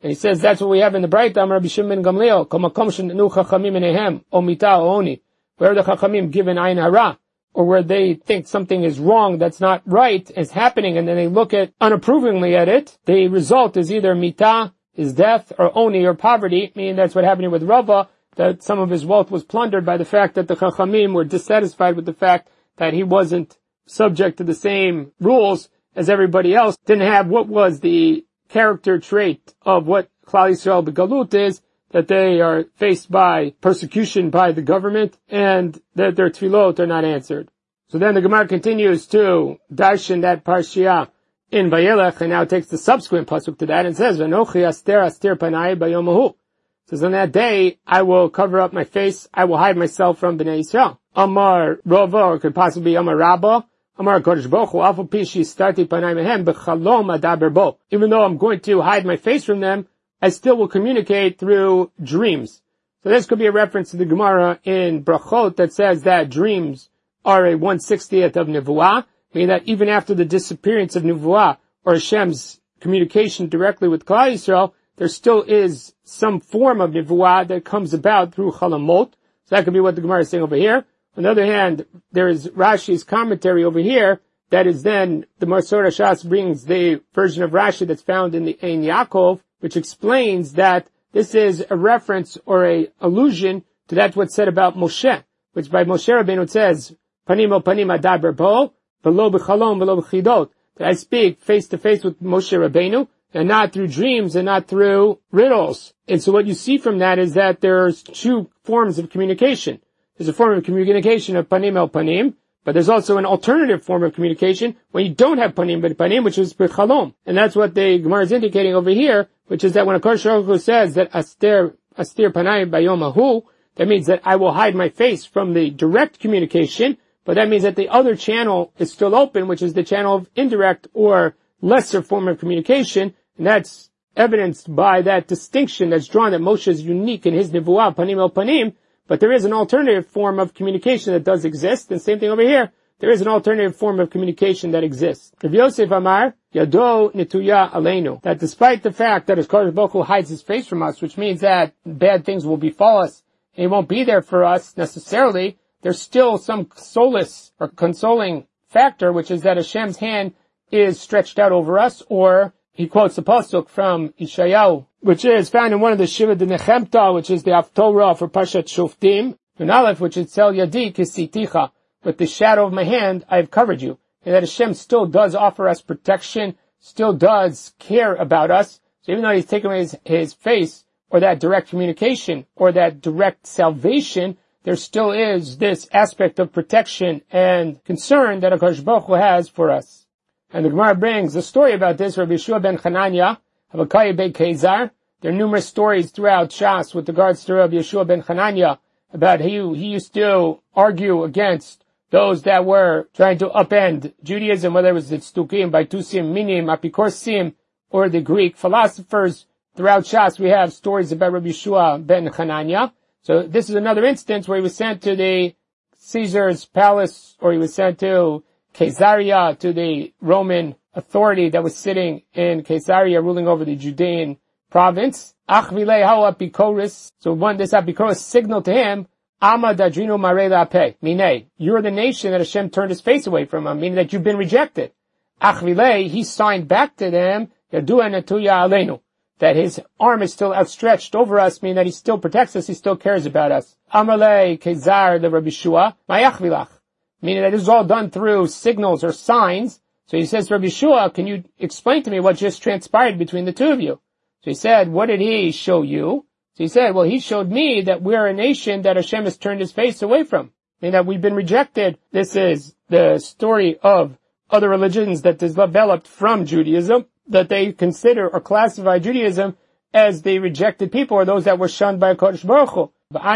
And he says that's what we have in the Braita, Amar Rabbi Shimon ben Gamliel, Kamakom shenenu chachamim enehem, o mita o oni, where the chachamim give an ayin hara, or where they think something is wrong, that's not right, is happening, and then they look at unapprovingly at it, the result is either mita, is death, or oni, or poverty, meaning that's what happened with Rava, that some of his wealth was plundered by the fact that the chachamim were dissatisfied with the fact that he wasn't subject to the same rules as everybody else, didn't have what was the character trait of what Klal Yisrael Begalut is, that they are faced by persecution by the government, and that their tefillot are not answered. So then the Gemara continues to darshan that parshiah in Vayelech, and now takes the subsequent pasuk to that, and says, V'nochi aster aster panai bayom hahu. Says, on that day, I will cover up my face, I will hide myself from Bnei Yisrael. Amar Rava, or could possibly be Amar Rabba, Amar Kodesh Baruch Hu, Afu Pishi Starti Panai Mehem, B'chalom Adaber Bo. Even though I'm going to hide my face from them, I still will communicate through dreams. So this could be a reference to the Gemara in Brachot that says that dreams are a one sixtieth of Nevuah, meaning that even after the disappearance of Nevuah, or Hashem's communication directly with Klal Yisrael, there still is some form of Nevuah that comes about through Chalamot. So that could be what the Gemara is saying over here. On the other hand, there is Rashi's commentary over here, that is then, the Masorah Shas brings the version of Rashi that's found in the Ein Yaakov, which explains that this is a reference or a allusion to that what's said about Moshe, which by Moshe Rabbeinu it says, Panim o panim adaber bo, v'lo b'chalom v'lo b'chidot, that I speak face to face with Moshe Rabbeinu, and not through dreams and not through riddles. And so what you see from that is that there's two forms of communication. There's a form of communication of panim el panim, but there's also an alternative form of communication when you don't have panim but panim, which is b'chalom. And that's what the Gemara is indicating over here, which is that when a Kodesh Baruch Hu says that aster, aster panai bayom hahu, that means that I will hide my face from the direct communication, but that means that the other channel is still open, which is the channel of indirect or lesser form of communication, and that's evidenced by that distinction that's drawn that Moshe is unique in his nevuah, panim el panim, but there is an alternative form of communication that does exist, and same thing over here, there is an alternative form of communication that exists. Rav Yosef Amar, Yado Netuya Aleinu, that despite the fact that his Kodesh Baruch Hu hides his face from us, which means that bad things will befall us, and he won't be there for us necessarily, there's still some solace or consoling factor, which is that Hashem's hand is stretched out over us, or he quotes the pasuk from Ishayahu, which is found in one of the Shiva de Nechemta, which is the Haftorah for Parshat Shoftim, and Aleph, which is Tel Yadi Kisiticha, with the shadow of my hand I have covered you. And that Hashem still does offer us protection, still does care about us. So even though he's taken away his, his face, or that direct communication, or that direct salvation, there still is this aspect of protection and concern that HaKadosh Baruch Hu has for us. And the Gemara brings a story about this, Rabbi Yeshua ben Chananya, Havakaya ben Kezar. There are numerous stories throughout Shas with regards to Rabbi Yeshua ben Chananya about how he, he used to argue against those that were trying to upend Judaism, whether it was the Tzdukim, Baitusim, Minim, Apikorsim, or the Greek philosophers. Throughout Shas we have stories about Rabbi Yeshua ben Chananya. So this is another instance where he was sent to the Caesar's palace, or he was sent to Caesarea, to the Roman authority that was sitting in Caesarea, ruling over the Judean province. Ach vilei hao apikoris. So one, this apikoris signaled to him, Ama dadrinu mare la'apeh. Mine, you're the nation that Hashem turned his face away from him, meaning that you've been rejected. Ach vilei, he signed back to them, Yadua netuya aleinu, that his arm is still outstretched over us, meaning that he still protects us, he still cares about us. Amalei Kezar the Rabbi Shua, Mayach vilach, meaning that this is all done through signals or signs. So he says, Rabbi Shua, can you explain to me what just transpired between the two of you? So he said, what did he show you? So he said, well, he showed me that we're a nation that Hashem has turned his face away from, meaning that we've been rejected. This is the story of other religions that developed from Judaism, that they consider or classify Judaism as the rejected people, or those that were shunned by HaKadosh Baruch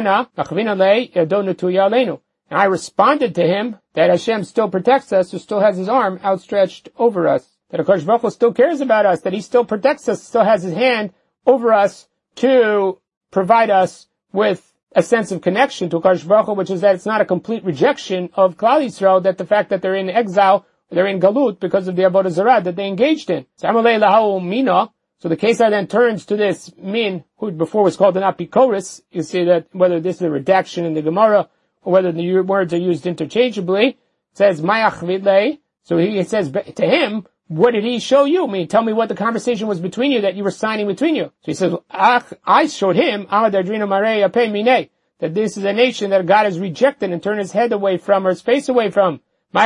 Hu. And I responded to him that Hashem still protects us, who still has his arm outstretched over us, that HaKadosh Baruch Hu still cares about us, that he still protects us, still has his hand over us to provide us with a sense of connection to HaKadosh Baruch Hu, which is that it's not a complete rejection of Klal Yisrael, that the fact that they're in exile, they're in galut because of the avodah zarah that they engaged in. So Amalei lahau mina, So the Kesar then turns to this min, who before was called an apikoris. You see that whether this is a redaction in the Gemara, or whether the words are used interchangeably, it says, Mayach vidlei. So he says to him, what did he show you? I mean, tell me what the conversation was between you that you were signing between you. So he says, Ach, I showed him, that this is a nation that God has rejected and turned his head away from, or his face away from.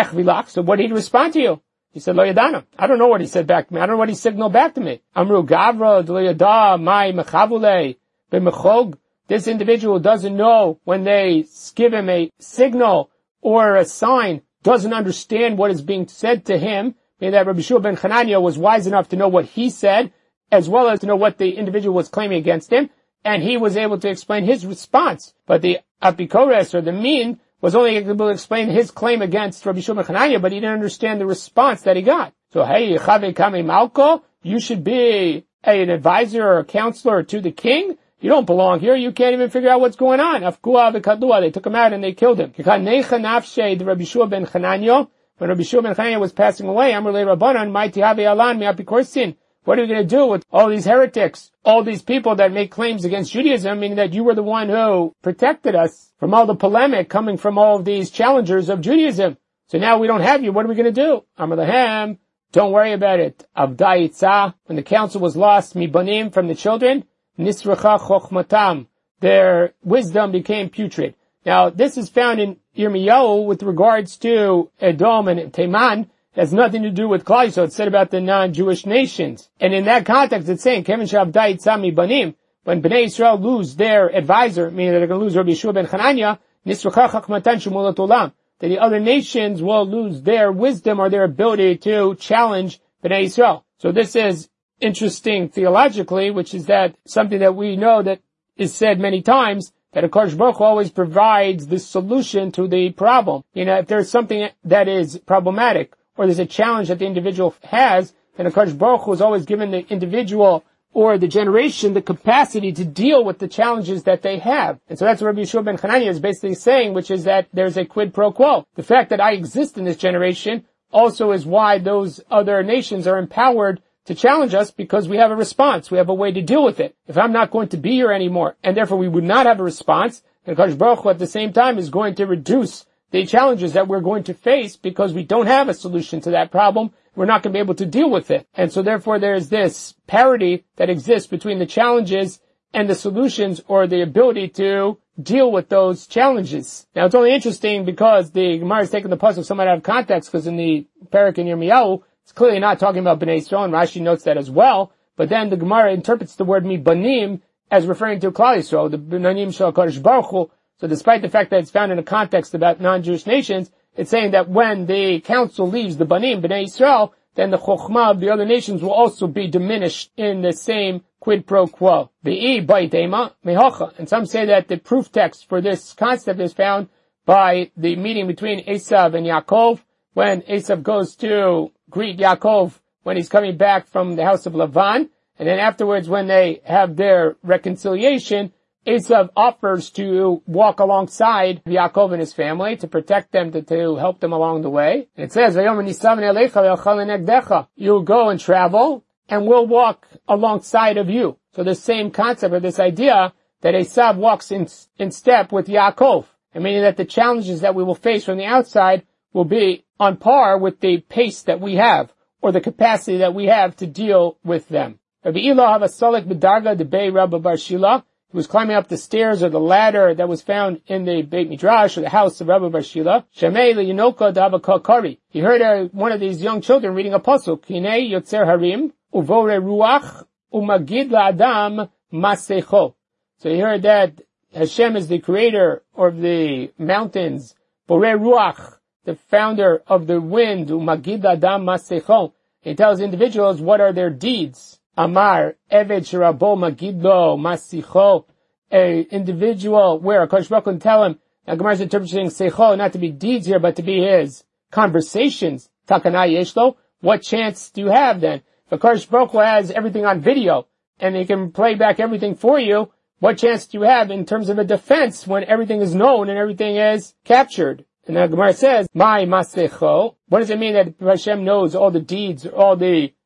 So what did he respond to you? He said, Lo yadana. I don't know what he said back to me. I don't know what he signaled back to me. Amru gavra, lo yada, mai mechavule, b'mechog. This individual doesn't know when they give him a signal or a sign, doesn't understand what is being said to him. Meaning that Rabbi Shua ben Chananya was wise enough to know what he said, as well as to know what the individual was claiming against him, and he was able to explain his response. But the apikores, or the min, was only able to explain his claim against Rabbi Shua ben Chananya, but he didn't understand the response that he got. So, hey, chave kame malko, you should be an advisor or a counselor to the king. You don't belong here. You can't even figure out what's going on. Afkua v'kadua, they took him out and they killed him. K'kanecha nafshe de Rabbi Shua ben Chananya. When Rabbi Shua ben Chananya was passing away, Amr le Rabbanan, Maiti have alan mi apikorsin. What are you going to do with all these heretics, all these people that make claims against Judaism, meaning that you were the one who protected us from all the polemic coming from all of these challengers of Judaism? So now we don't have you. What are we going to do? Amr lehem, don't worry about it. Avdai itzah, when the counsel was lost, mi banim, from the children, nisracha chochmatam, their wisdom became putrid. Now, this is found in Yirmiyahu with regards to Edom and Teman. It has nothing to do with Klal Yisrael. It's said about the non-Jewish nations. And in that context, it's saying, Kevin Shavdai Tzami Banim, when Bnei Yisrael lose their advisor, meaning that they're going to lose Rabbi Yeshua ben Chananya, Nisracha Chachmatan Shumulat Olam, that the other nations will lose their wisdom or their ability to challenge Bnei Yisrael. So this is interesting theologically, which is that something that we know that is said many times, that HaKadosh Baruch Hu always provides the solution to the problem. You know, if there's something that is problematic, or there's a challenge that the individual has, then HaKadosh Baruch Hu is always given the individual or the generation the capacity to deal with the challenges that they have. And so that's what Rabbi Yeshua ben Chananya is basically saying, which is that there's a quid pro quo. The fact that I exist in this generation also is why those other nations are empowered to challenge us, because we have a response. We have a way to deal with it. If I'm not going to be here anymore, and therefore we would not have a response, then HaKadosh Baruch Hu at the same time is going to reduce the challenges that we're going to face because we don't have a solution to that problem. We're not going to be able to deal with it. And so therefore there's this parity that exists between the challenges and the solutions, or the ability to deal with those challenges. Now it's only interesting because the Gemara is taking the pasuk somewhat out of context, because in the Perek in Yirmiyahu, it's clearly not talking about Bnei Yisrael, and Rashi notes that as well. But then the Gemara interprets the word mi banim as referring to Klal Yisrael, the banim shel HaKadosh Baruch Hu. So despite the fact that it's found in a context about non-Jewish nations, it's saying that when the council leaves the banim, Bnei Yisrael, then the chokhmah of the other nations will also be diminished in the same quid pro quo. V'i ba'itema mehocha. And some say that the proof text for this concept is found by the meeting between Esav and Yaakov, when Esav goes to greet Yaakov when he's coming back from the house of Lavan, and then afterwards when they have their reconciliation, Esav offers to walk alongside Yaakov and his family to protect them, to, to help them along the way. And it says, you'll go and travel, and we'll walk alongside of you. So the same concept, or this idea that Esav walks in, in step with Yaakov, and meaning that the challenges that we will face from the outside will be on par with the pace that we have, or the capacity that we have to deal with them. Rabbi Ilah have a Salik B'darga de Bei Rabba Bar Shila. He was climbing up the stairs or the ladder that was found in the Beit Midrash, or the house of Rabbi Bar Shila. Shemei Le'yinoka Dava Kari. He heard uh, one of these young children reading a pasuk. Hinei Yotzer Harim Uvore Ruach Umagid La'adam Masecho. So he heard that Hashem is the creator of the mountains. Borei Ruach, the founder of the wind. Umagid La'adam Masecho. He tells individuals what are their deeds. Amar, Eved Shirabo Magidlo Masicho, a individual where HaKadosh Baruch Hu can tell him, now Gemara is interpreting Secho not to be deeds here, but to be his conversations. Takana Yeshlo, what chance do you have then? If HaKadosh Baruch Hu has everything on video, and he can play back everything for you, what chance do you have in terms of a defense when everything is known and everything is captured? And now Gemara says, My Masecho, what does it mean that Hashem knows all the deeds, all the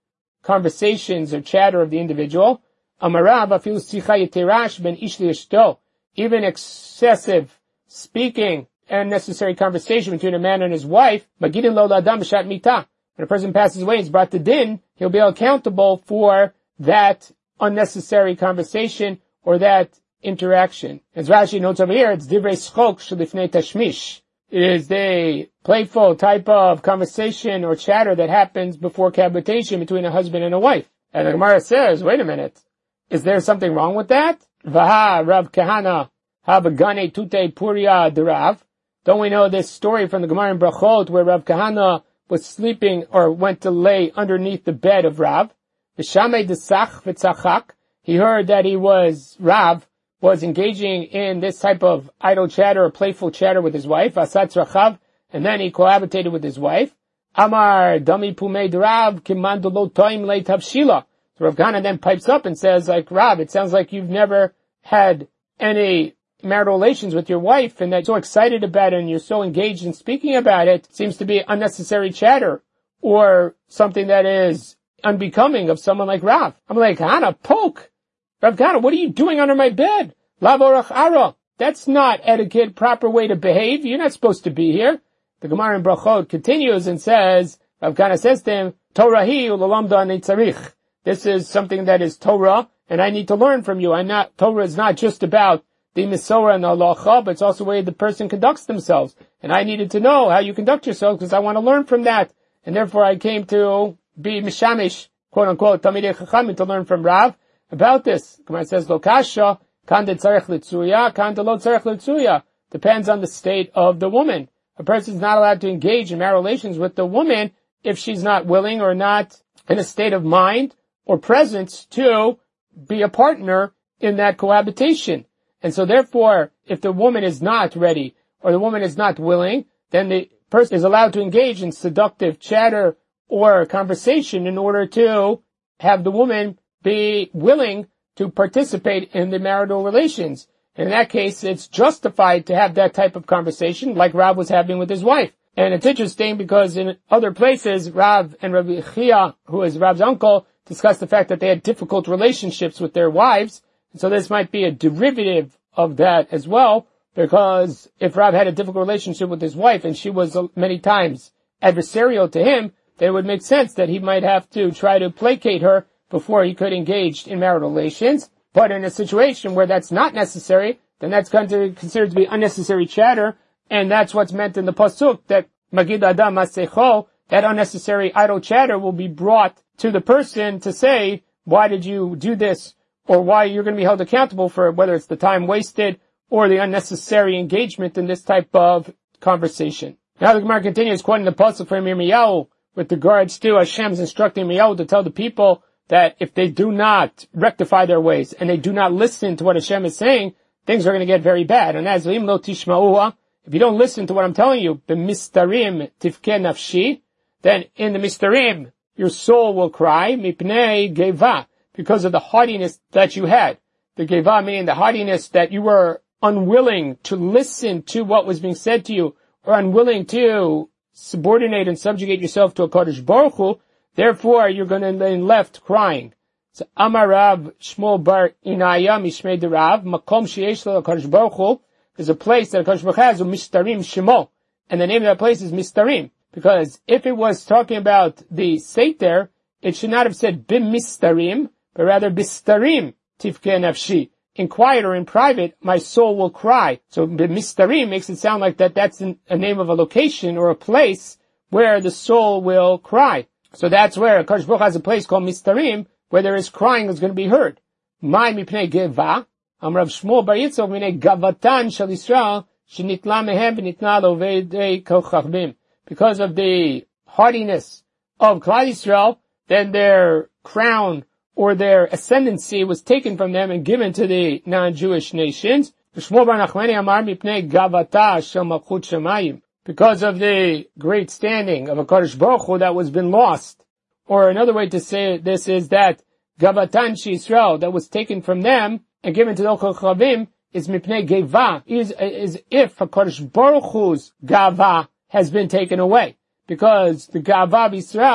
conversations or chatter of the individual. Amarav afilu sicha yeterash ben ish li'ishto. Even excessive speaking and necessary conversation between a man and his wife. Magidin lo la'adam b'shat mitah. When a person passes away and is brought to din, he'll be accountable for that unnecessary conversation or that interaction. As Rashi notes over here, it's divrei schok shelifnei tashmish. It is the playful type of conversation or chatter that happens before cohabitation between a husband and a wife. And the Gemara says, wait a minute, is there something wrong with that? Vaha Rav Kahana habagane tute puria derav. Don't we know this story from the Gemara in Brachot where Rav Kahana was sleeping or went to lay underneath the bed of Rav? V'shamei desach v'tzachak. He heard that he was, Rav, was engaging in this type of idle chatter or playful chatter with his wife, asat rachav, and then he cohabitated with his wife. Amar dami pumei Rav kimandolo toim le tavshila. So Rav Kahana then pipes up and says, like, Rav, it sounds like you've never had any marital relations with your wife, and that you're so excited about it and you're so engaged in speaking about it. It seems to be unnecessary chatter or something that is unbecoming of someone like Rav. I'm like, Kahana, poke! Rav Kahana, what are you doing under my bed? Lavorach ara. That's not etiquette, proper way to behave. You're not supposed to be here. The Gemara in Brachot continues and says, Rav Kahana says to him, Torahi ulalamda netzarich. This is something that is Torah, and I need to learn from you. I'm not, Torah is not just about the Misorah and the Halacha, but it's also the way the person conducts themselves. And I needed to know how you conduct yourself because I want to learn from that. And therefore I came to be Mishamish, quote unquote, Talmidei Chachamim, to learn from Rav about this. Gemara says, Lo kasha, kan de tzarech litzuya, kan de lo tzarech litzuya. Depends on the state of the woman. A person is not allowed to engage in marital relations with the woman if she's not willing or not in a state of mind or presence to be a partner in that cohabitation. And so therefore, if the woman is not ready or the woman is not willing, then the person is allowed to engage in seductive chatter or conversation in order to have the woman be willing to participate in the marital relations. In that case, it's justified to have that type of conversation like Rav was having with his wife. And it's interesting because in other places, Rav and Rabbi Chia, who is Rav's uncle, discussed the fact that they had difficult relationships with their wives. And so this might be a derivative of that as well, because if Rav had a difficult relationship with his wife and she was many times adversarial to him, then it would make sense that he might have to try to placate her before he could engage in marital relations. But in a situation where that's not necessary, then that's going to be considered to be unnecessary chatter, and that's what's meant in the pasuk, that Magid Adam Masecho, that unnecessary idle chatter will be brought to the person to say, why did you do this? Or why you're going to be held accountable for whether it's the time wasted or the unnecessary engagement in this type of conversation. Now the Gemara continues quoting the pasuk from Yirmiyahu with regards to Hashem's instructing Yirmiyahu to tell the people that if they do not rectify their ways and they do not listen to what Hashem is saying, things are going to get very bad. And as V'im lo tishma'uha, if you don't listen to what I'm telling you, b'mistarim tifke nafshi, then in the mistarim, your soul will cry, mipnei geva, because of the haughtiness that you had. The geva meaning the haughtiness that you were unwilling to listen to what was being said to you, or unwilling to subordinate and subjugate yourself to a Kadosh Baruch Hu. Therefore, you're going to be left crying. So, Amar Rav Shmuel bar Inaya mishmei de Rav, makom sheyesh lo Kadosh Baruch Hu. There's a place that Kadosh Baruch Hu has, Mistarim Shemo, and the name of that place is Mistarim. Because if it was talking about the Seiter, it should not have said Bim Mistarim, but rather Bistarim Tifke Nafshi. In quiet or in private, my soul will cry. So Bim Mistarim makes it sound like that that's a name of a location or a place where the soul will cry. So that's where Kadosh Baruch Hu has a place called Mistarim, where there is crying that's going to be heard. Mai mipnei geva, am Rav Shmuel bar Yitzchok minei gavatan shel Yisrael, shenitla mehem v'nitna lo v'edei kol chachmim. Because of the haughtiness of Klal Yisrael, then their crown or their ascendancy was taken from them and given to the non-Jewish nations. Shmuel bar Nachmani amar mipnei gavata shel malchut shamayim. Because of the great standing of a Kadosh Baruch Hu that was been lost. Or another way to say this is that Gavatan Yisrael that was taken from them and given to the Chavim is mipnei geva, is, is if a Kadosh Baruch Hu's gava has been taken away. Because the gava of Yisrael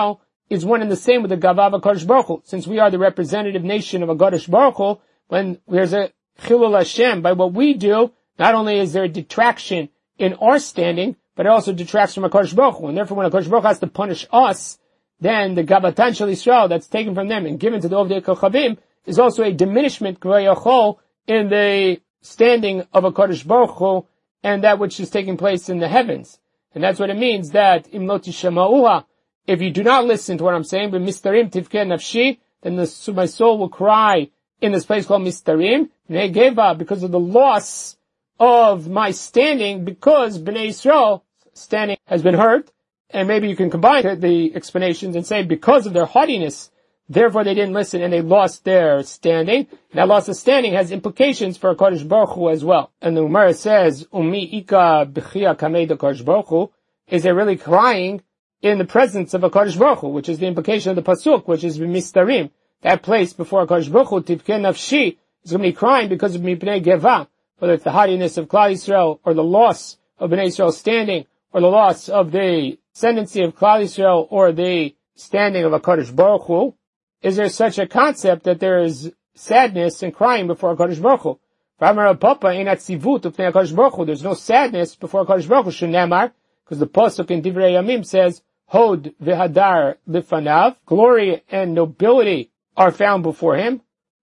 is one and the same with the Gava of HaKadosh Baruch Hu. Since we are the representative nation of HaKadosh Baruch Hu, when there's a Chilul Hashem, by what we do, not only is there a detraction in our standing, but it also detracts from HaKadosh Baruch Hu. And therefore, when HaKadosh Baruch Hu has to punish us, then the Gavatan Shel Yisrael that's taken from them and given to the Ovdei Kochavim is also a diminishment in the standing of HaKadosh Baruch Hu and that which is taking place in the heavens. And that's what it means that Im lo tishama'uha, if you do not listen to what I'm saying, but mistarim tivkeh nafshi, then the, my soul will cry in this place called mistarim, b'nei geva, because of the loss of my standing, because B'nai Yisrael standing has been hurt. And maybe you can combine the explanations and say because of their haughtiness, therefore they didn't listen and they lost their standing. That loss of standing has implications for HaKadosh Baruch Hu as well. And the Gemara says, Umi ika b'chia kamei HaKadosh Baruch Hu, is they really crying in the presence of HaKadosh Baruch Hu, which is the implication of the pasuk, which is b'mistarim, that place before HaKadosh Baruch Hu, tivkeh nafshi, is going to be crying because of mipnei geva, whether it's the haughtiness of Klal Yisrael, or the loss of Bnei Yisrael standing, or the loss of the ascendancy of Klal Yisrael, or the standing of HaKadosh Baruch Hu. Is there such a concept that there is sadness and crying before HaKadosh Baruch Hu? There's no sadness before HaKadosh Baruch Hu, Shenamar, because the pasuk in Divrei Yamim says, Hod v'hadar lifanav, glory and nobility are found before him.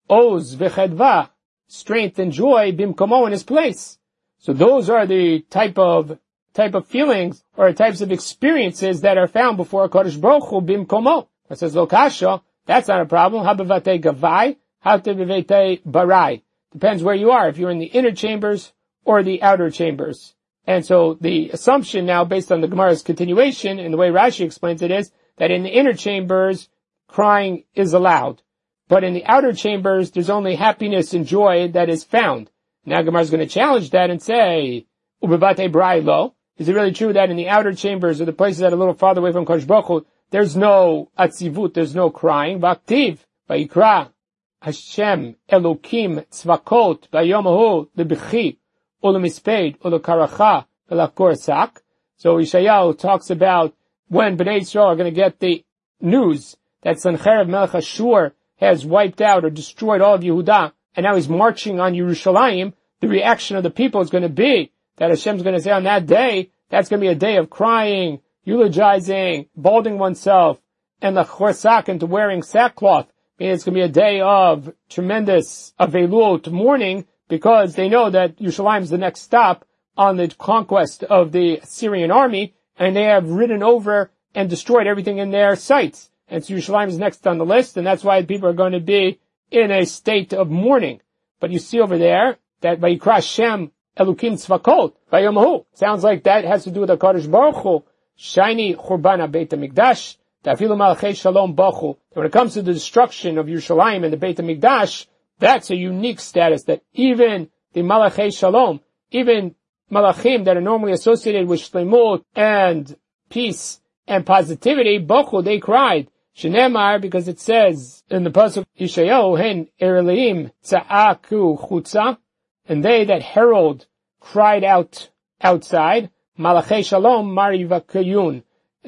Oz v'chedva, strength and joy, bimkomo, in his place. So those are the type of type of feelings or types of experiences that are found before HaKadosh Baruch Hu bimkomo. It says lokasha, that's not a problem. Habavate gavai, habavate barai. Depends where you are, if you're in the inner chambers or the outer chambers. And so the assumption now, based on the Gemara's continuation and the way Rashi explains it, is that in the inner chambers, crying is allowed. But in the outer chambers, there's only happiness and joy that is found. Now Gemara is going to challenge that and say, Ubivate barai lo. Is it really true that in the outer chambers or the places that are a little farther away from Kodesh Baruch Hu, there's no atzivut, there's no crying? Vaktiv, vayikra, Hashem, Elokim, tzvakot, vayomahu, lebichi, ulemisped, ulekaracha, velakorsak. So Yeshayahu talks about when Bnei Yisrael are going to get the news that Sancherib Melech Ashur has wiped out or destroyed all of Yehudah, and now he's marching on Yerushalayim. The reaction of the people is going to be that Hashem's going to say on that day, that's going to be a day of crying, eulogizing, balding oneself, and the chorsak into wearing sackcloth. I mean, it's going to be a day of tremendous avelut, mourning, because they know that Yerushalayim is the next stop on the conquest of the Syrian army, and they have ridden over and destroyed everything in their sights. And so Yerushalayim is next on the list, and that's why people are going to be in a state of mourning. But you see over there that Vayikra Shem Elukim Tzvakot, Vayomahu. Sounds like that has to do with the HaKadosh Baruch Hu. Shiny Churbana Beit HaMikdash, Tafilu Malachei Shalom Bachu. When it comes to the destruction of Yerushalayim and the Beit HaMikdash, that's a unique status that even the Malachei Shalom, even Malachim that are normally associated with Shlemut and peace and positivity, Bachu, they cried. Shenemar, because it says in the pasuk Yeshayahu, Hen Ereleim Tza'aku Chutza, and they that herald cried out outside. Malachei Shalom Marivakayun,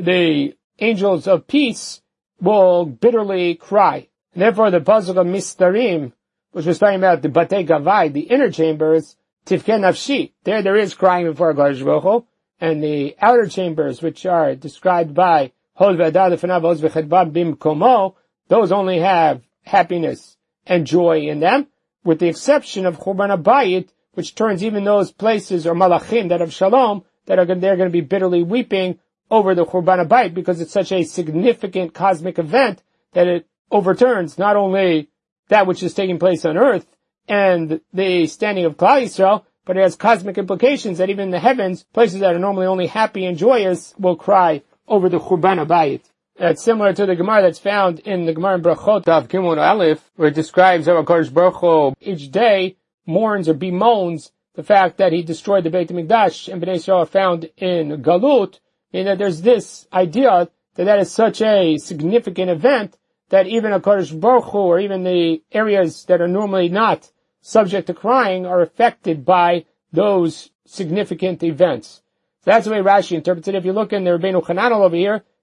the angels of peace will bitterly cry. And therefore the pasuk of Mistarim, which was talking about the Batei Gavai, the inner chambers, Tivken Nafshi, there there is crying before HaKadosh Baruch Hu, and the outer chambers, which are described by Hod V'adar Lefanav Oz V'chedba Bimkomo, those only have happiness and joy in them, with the exception of Churban HaBayit, which turns even those places or Malachim that have Shalom, that are they're going to be bitterly weeping over the Churban HaBayit, because it's such a significant cosmic event that it overturns not only that which is taking place on earth and the standing of Klal Yisrael, but it has cosmic implications that even in the heavens, places that are normally only happy and joyous will cry over the Churban HaBayit. That's similar to the Gemara that's found in the Gemara in Brachot of Gimel Aleph, where it describes how HaKadosh Baruch Hu each day mourns or bemoans the fact that he destroyed the Beit HaMikdash and Bnei Yisrael are found in Galut, and that there's this idea that that is such a significant event that even HaKadosh Baruch Hu, or even the areas that are normally not subject to crying, are affected by those significant events. So that's the way Rashi interprets it. If you look in the Rabbeinu Hananel over here,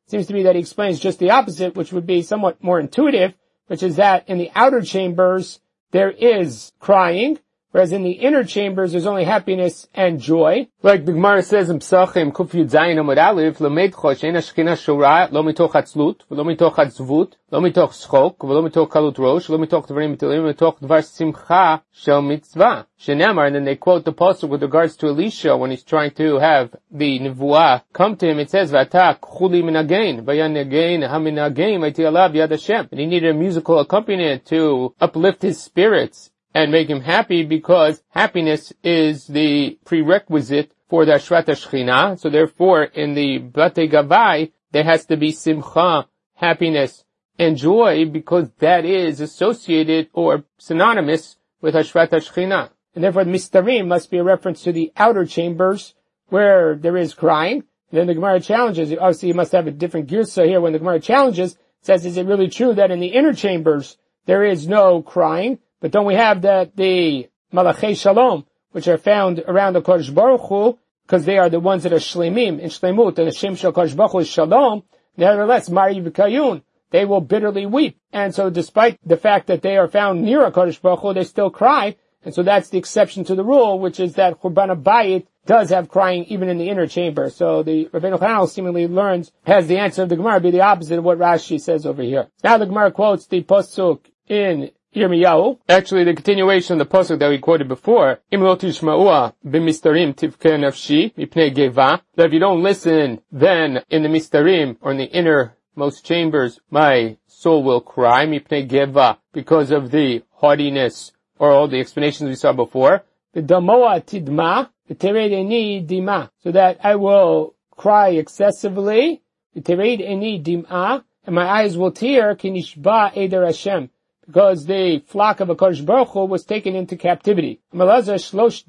seems to be that he explains just the opposite, which would be somewhat more intuitive, which is that in the outer chambers there is crying, whereas in the inner chambers there's only happiness and joy. Like the Gemara says in Pesachim, Kuf Yud Zayin Amud Aleph, Lamedcho she'en hashchina shora, lo mitoch hatzlut, lo mitoch hatzvut, lo mitoch schok, lo mitoch kalut rosh, lo mitoch dvarim mitilim, lo mitoch dvar simcha shel mitzvah. Shenemar, and then they quote the pasuk with regards to Elisha when he's trying to have the nevuah come to him. It says, V'ata k'chuli minagain, v'yanagain haminagain, v'iti alav yad Hashem. And he needed a musical accompaniment to uplift his spirits and make him happy, because happiness is the prerequisite for the Ashrat HaShechina. So therefore, in the Batei Gavai, there has to be simcha, happiness, and joy, because that is associated or synonymous with Ashrat HaShechina. And therefore, the Mistarim must be a reference to the outer chambers where there is crying. And then the Gemara challenges, obviously you must have a different girsa here when the Gemara challenges, says, is it really true that in the inner chambers there is no crying? But don't we have that the Malachei Shalom, which are found around the Kodesh Baruch Hu, because they are the ones that are shlemim, in shlemut, and the Shem Shel Kodesh Baruch Hu is Shalom, nevertheless, Mari V'Kayun, they will bitterly weep. And so despite the fact that they are found near a Kodesh Baruch Hu, they still cry. And so that's the exception to the rule, which is that Churban HaBayit does have crying even in the inner chamber. So the Rabbeinu Chananel seemingly learns, has the answer of the Gemara be the opposite of what Rashi says over here. Now the Gemara quotes the pasuk in Yirmiyahu, actually the continuation of the pasuk that we quoted before, Im lo tishma'ua b'mistarim tivke nafshi mipnei geva, that if you don't listen, then in the mistarim, or in the innermost chambers, my soul will cry, mipnei geva, because of the haughtiness, or all the explanations we saw before, the damoa tidma, the tered eni dima, so that I will cry excessively, the tered eni dima, and my eyes will tear, kinishba eder Hashem, because the flock of HaKadosh Baruch Hu was taken into captivity. Why does the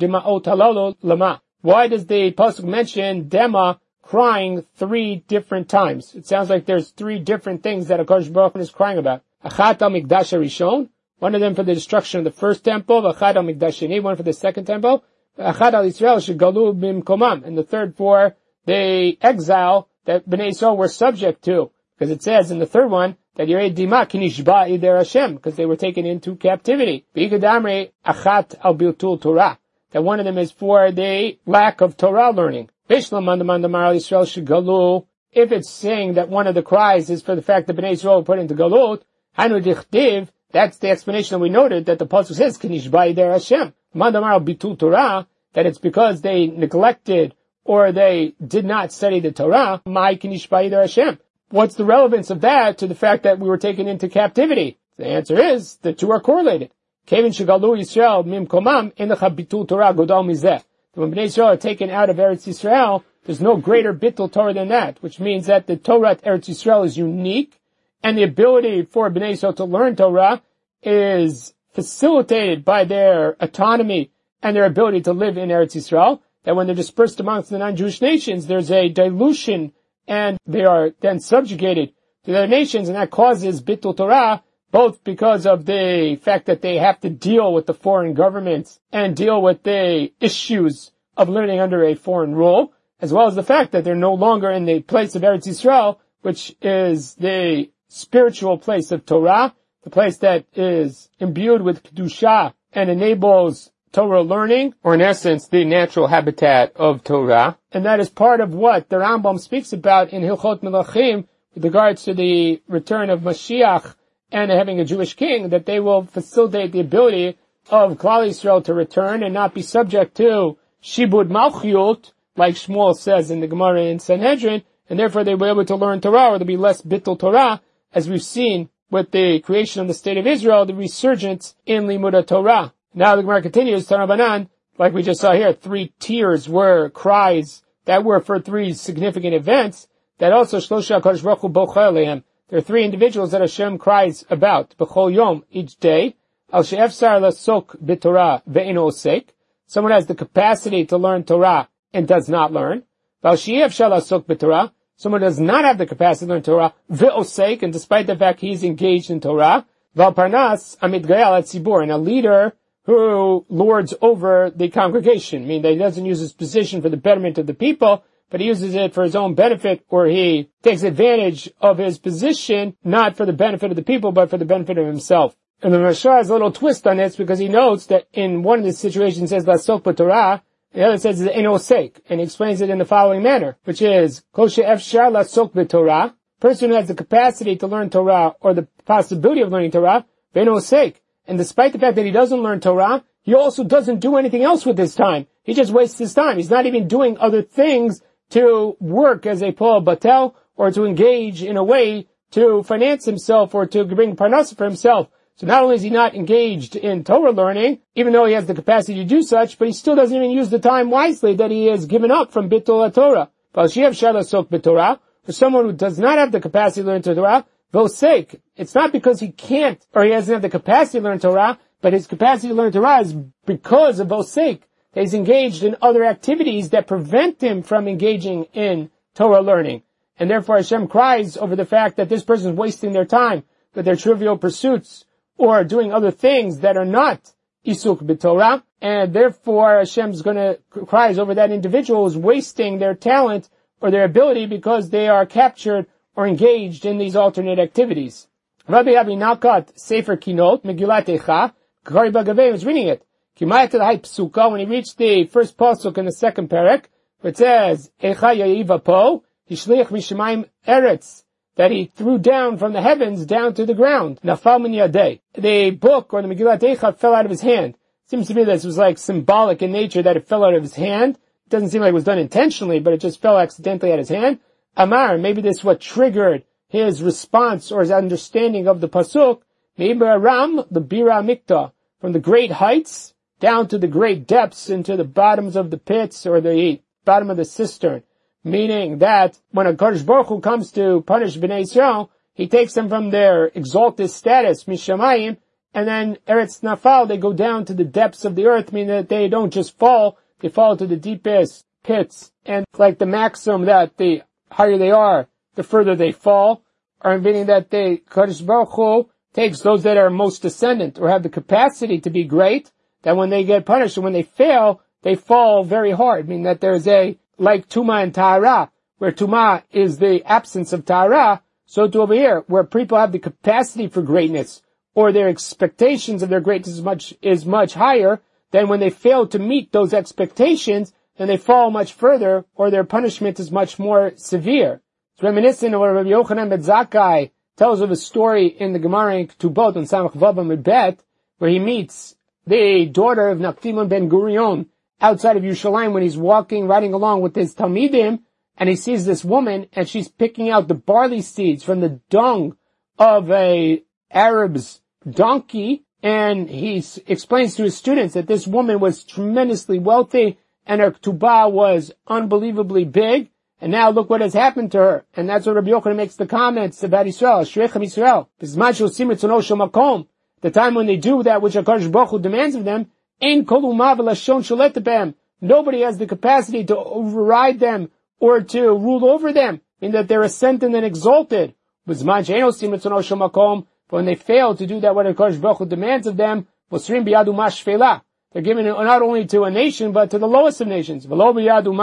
pasuk mention Dema crying three different times? It sounds like there's three different things that HaKadosh Baruch Hu is crying about. Achat al-Mikdash HaRishon, one of them for the destruction of the first temple, Achat al-Mikdash Sheni, one for the second temple, Achat al-Yisrael shegalu bimkomam, and the third for the exile that Bnei Yisrael were subject to. Because it says in the third one, that Yerei Dima kinishba ider Hashem, because they were taken into captivity. V'ikadamre achat al biltul Torah, that one of them is for the lack of Torah learning. Bishlam mandamandamar al Yisrael shegalu, if it's saying that one of the cries is for the fact that Bnei Yisrael were put into galut, hanu dichtiv, that's the explanation that we noted, that the pasuk says kinishba ider Hashem. Mandamar al biltul Torah, that it's because they neglected or they did not study the Torah, mai kinishba ider Hashem. What's the relevance of that to the fact that we were taken into captivity? The answer is, the two are correlated. Kevin Shigalu Yisrael Mim Komam Enecha Bitul Torah Godal Mizeh. When Bnei Yisrael are taken out of Eretz Yisrael, there's no greater Bitul Torah than that, which means that the Torah at Eretz Yisrael is unique, and the ability for Bnei Yisrael to learn Torah is facilitated by their autonomy and their ability to live in Eretz Yisrael, that when they're dispersed amongst the non-Jewish nations, there's a dilution and they are then subjugated to their nations, and that causes Bitul Torah, both because of the fact that they have to deal with the foreign governments and deal with the issues of living under a foreign rule, as well as the fact that they're no longer in the place of Eretz Yisrael, which is the spiritual place of Torah, the place that is imbued with Kedusha and enables Torah learning, or in essence, the natural habitat of Torah. And that is part of what the Rambam speaks about in Hilchot Melachim with regards to the return of Mashiach and having a Jewish king, that they will facilitate the ability of Klal Yisrael to return and not be subject to Shibud Malchiyot, like Shmuel says in the Gemara in Sanhedrin, and therefore they will be able to learn Torah, or there'll be less Bittul Torah, as we've seen with the creation of the state of Israel, the resurgence in Limud Torah. Now the Gemara continues, Tanabanan, like we just saw here, three tiers were cries that were for three significant events, that also Shlosha HaKadosh Baruch Hu bocha alehem. There are three individuals that Hashem cries about, B'chol Yom, each day, Al she'efsar lasok b'Torah ve'eno osek, someone has the capacity to learn Torah and does not learn, Al she'efsar lasok b'Torah, someone does not have the capacity to learn Torah, ve'osek, and despite the fact he's engaged in Torah, Val parnas amitgayal at tzibur, and a leader who lords over the congregation, meaning that he doesn't use his position for the betterment of the people, but he uses it for his own benefit, or he takes advantage of his position, not for the benefit of the people, but for the benefit of himself. And the Rasha has a little twist on this, because he notes that in one of the situations it says Lasok b'Torah, the other says Eno Seik, and he explains it in the following manner, which is Kol she'efshar lasok b'Torah, person who has the capacity to learn Torah, or the possibility of learning Torah, Eno Seik. And despite the fact that he doesn't learn Torah, he also doesn't do anything else with his time. He just wastes his time. He's not even doing other things to work as a Paul Batel, or to engage in a way to finance himself, or to bring parnasa for himself. So not only is he not engaged in Torah learning, even though he has the capacity to do such, but he still doesn't even use the time wisely that he has given up from Bittul HaTorah. For someone who does not have the capacity to learn Torah, Vosek, it's not because he can't, or he doesn't have the capacity to learn Torah, but his capacity to learn Torah is because of Vosek. He's engaged in other activities that prevent him from engaging in Torah learning. And therefore Hashem cries over the fact that this person is wasting their time with their trivial pursuits, or doing other things that are not Isuk b'Torah, and therefore Hashem's gonna cries over that individual who's wasting their talent or their ability because they are captured or engaged in these alternate activities. Rabbi Avinalkat Sefer Kinot, Megillat Eicha, Kari Bagavei was reading it. Kimayat L'hai Psuka, when he reached the first pasuk in the second parak, it says, Eicha Ya'iva Po, Hishliach Mishamayim Eretz, that he threw down from the heavens down to the ground. Nafal min yadei. The book, or the Megillat Eicha, fell out of his hand. It seems to me this was like symbolic in nature that it fell out of his hand. It doesn't seem like it was done intentionally, but it just fell accidentally out of his hand. Amar, maybe this is what triggered his response or his understanding of the pasuk. Maybe Ram, the Bira Mikta, from the great heights down to the great depths into the bottoms of the pits or the bottom of the cistern. Meaning that when a Kadosh Baruch Hu comes to punish Bnei Yisrael, he takes them from their exalted status, Mishamayim, and then Eretz Nafal, they go down to the depths of the earth, meaning that they don't just fall, they fall to the deepest pits. And like the maxim that the higher they are, the further they fall, or meaning that the Kadosh Baruch Hu takes those that are most ascendant, or have the capacity to be great, that when they get punished, and when they fail, they fall very hard, meaning that there's a like Tuma and Tahara, where Tuma is the absence of Tahara, so to over here, where people have the capacity for greatness, or their expectations of their greatness is much, is much higher, then when they fail to meet those expectations, then they fall much further, or their punishment is much more severe. It's reminiscent of what Rabbi Yochanan ben Zakkai tells of a story in the Gemara in Ketubot on Samach Vav Amud Bet, where he meets the daughter of Naftimon ben Gurion, outside of Yerushalayim when he's walking, riding along with his Talmidim, and he sees this woman, and she's picking out the barley seeds from the dung of a Arab's donkey, and he s- explains to his students that this woman was tremendously wealthy, and her ketubah was unbelievably big, and now look what has happened to her. And that's what Rabbi Yochanan makes the comments about Israel, Shrechem Israel. The time when they do that which HaKadosh Baruch Hu demands of them, nobody has the capacity to override them or to rule over them, in that they're ascendant and exalted. But when they fail to do that what HaKadosh Baruch Hu demands of them, they're given not only to a nation, but to the lowest of nations. Not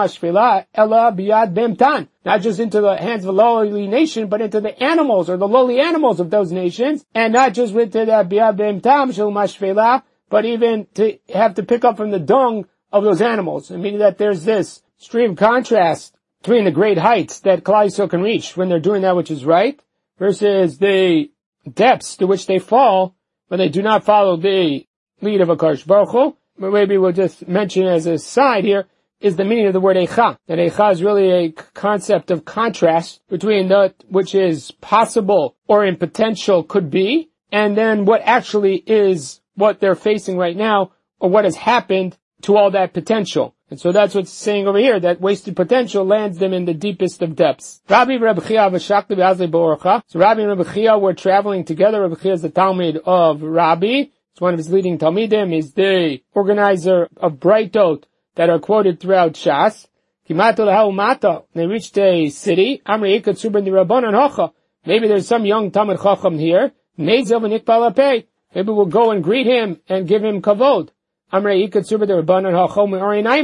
just into the hands of a lowly nation, but into the animals, or the lowly animals of those nations, and not just into the biyad be'emtam shel mashfela, but even to have to pick up from the dung of those animals. I mean that there's this extreme contrast between the great heights that Klal Yisrael can reach when they're doing that which is right, versus the depths to which they fall when they do not follow the lead of HaKadosh Baruch Hu. But maybe we'll just mention as a side here is the meaning of the word Eicha. That Eicha is really a concept of contrast between that which is possible or in potential could be, and then what actually is what they're facing right now, or what has happened to all that potential. And so that's what's saying over here, that wasted potential lands them in the deepest of depths. Rabbi Rabbi Chia v'shakli b'azli b'orcha. So Rabbi and Rabbi Chia were traveling together. Rabbi Chia is the Talmud of Rabbi. It's one of his leading Talmidim. He's the organizer of Breitot that are quoted throughout Shas. Kimato l'ha'umata. They reached a city. Amri ikat suben d'Rabbanan hocha. Maybe there's some young Talmud Chacham here. Nezel v'nikbal apei. Maybe we'll go and greet him and give him kavod. Amrei ikat suben d'Rabbanan hocha me'orinaimu.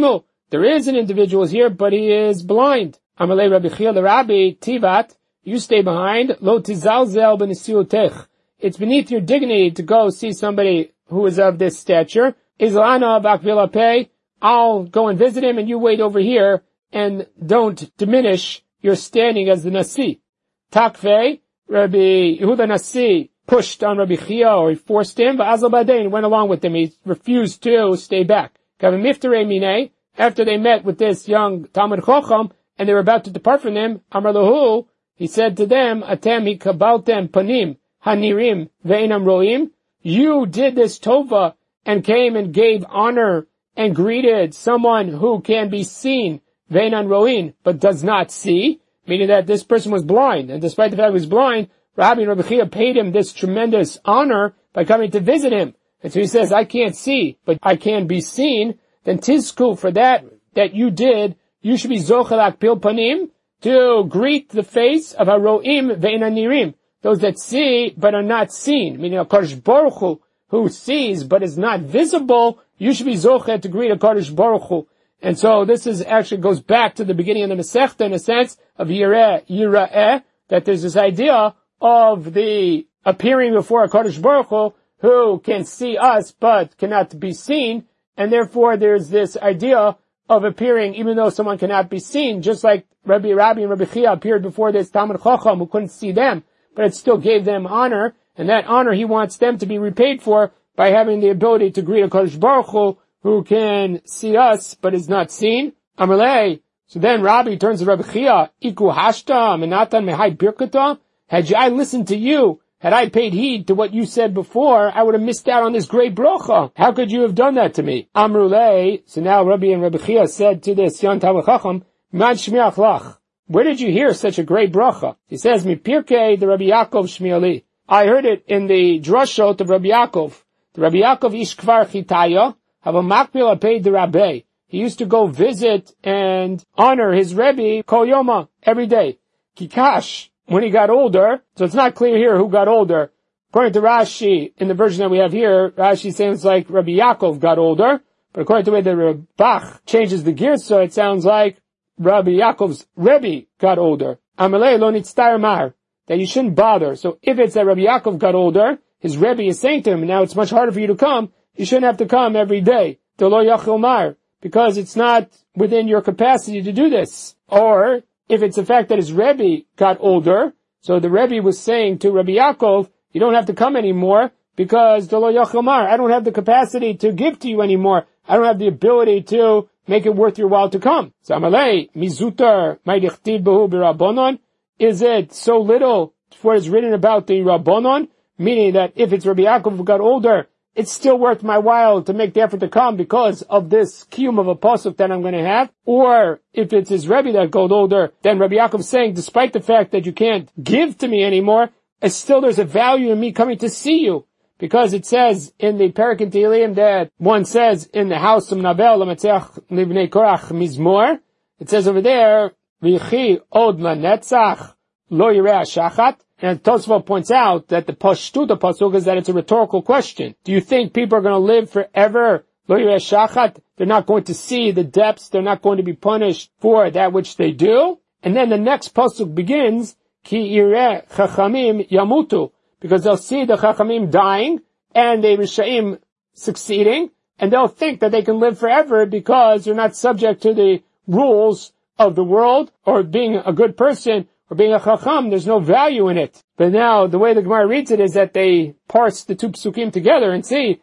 there is an individual here, but he is blind. Amalei Rabbi Chia the Rabbi, Tivat, you stay behind. Lo tizalzel b'nesiutech. It's beneath your dignity to go see somebody who is of this stature. Izlana bakvilapeh. I'll go and visit him, and you wait over here, and don't diminish your standing as the Nasi. Takveh, Rabbi Yehuda Nasi pushed on Rabbi Chia, or he forced him, but Azal Badain went along with him. He refused to stay back. Kavimiftere Mineh, after they met with this young Talmud Chacham, and they were about to depart from him, Amar Lahu, he said to them, Atem hikabaltem panim hanirim ve'inam roim. You did this tova and came and gave honor and greeted someone who can be seen, ve'inam roim, but does not see, meaning that this person was blind, and despite the fact he was blind, Rabbi and Rabbi Chia paid him this tremendous honor by coming to visit him. And so he says, I can't see, but I can be seen. Then tizku, for that that you did, you should be zochelak pil panim, to greet the face of haroim ve'inanirim, those that see but are not seen, meaning a Kadosh Baruch Hu, who sees but is not visible. You should be zochet to greet a Kadosh Baruch Hu. And so this is actually goes back to the beginning of the Masechta in a sense of yireh, yira'eh, that there's this idea of the appearing before a Kadosh Baruch Hu who can see us but cannot be seen, and therefore there's this idea of appearing even though someone cannot be seen, just like Rabbi Rabbi and Rabbi Chia appeared before this Talmud Chacham who couldn't see them, but it still gave them honor, and that honor he wants them to be repaid for by having the ability to greet a Kadosh Baruch Hu who can see us but is not seen. Amalei. So then Rabbi turns to Rabbi Chia, Iku hashta menatan mehai birkata. Had I listened to you, had I paid heed to what you said before, I would have missed out on this great bracha. How could you have done that to me? Amrulei. So now Rabbi and Rabbi Chia said to this young Talmid Chacham, Man shmiach lach. Where did you hear such a great bracha? He says, Mi pirkei the Rabbi Yaakov shmiali. I heard it in the drashot of Rabbi Yaakov. The Rabbi Yaakov ish kvar chitaya, have a makpil apei the Rabbi. He used to go visit and honor his Rebbe kol yoma, every day. Kikash. When he got older, so it's not clear here who got older. According to Rashi, in the version that we have here, Rashi sounds like Rabbi Yaakov got older, but according to the way the Rebach changes the gear, so it sounds like Rabbi Yaakov's Rebbe got older. Amalei lo nitztar mar, that you shouldn't bother. So if it's that Rabbi Yaakov got older, his Rebbe is saying to him, now it's much harder for you to come, you shouldn't have to come every day. To lo yachil mar, because it's not within your capacity to do this. Or, if it's the fact that his Rebbe got older, so the Rebbe was saying to Rabbi Yaakov, you don't have to come anymore because Delo Yachomar, I don't have the capacity to give to you anymore. I don't have the ability to make it worth your while to come. So Amalei, Mizutar, Maidichtid Behu B'Rabbonon, is it so little for what is written about the Rabbonon? Meaning that if it's Rabbi Yaakov who got older, it's still worth my while to make the effort to come because of this kiyum of a pasuk that I'm going to have. Or if it's his Rebbe that got older, then Rabbi Yaakov is saying, despite the fact that you can't give to me anymore, it's still there's a value in me coming to see you. Because it says in the Perek in Tehillim that one says in the house of Nabel, L'Metzeach Livnei Korach Mizmor, it says over there, V'yichi od lanetzach lo yireh shachat. And Tosfot points out that the pashtut of pasuk is that it's a rhetorical question. Do you think people are going to live forever? Lo yireh shachat. They're not going to see the depths. They're not going to be punished for that which they do. And then the next pasuk begins, Ki yireh chachamim yamutu. Because they'll see the chachamim dying and the rishaim succeeding. And they'll think that they can live forever because they're not subject to the rules of the world or being a good person. Or being a chacham, there's no value in it. But now, the way the Gemara reads it is that they parse the two psukim together and see,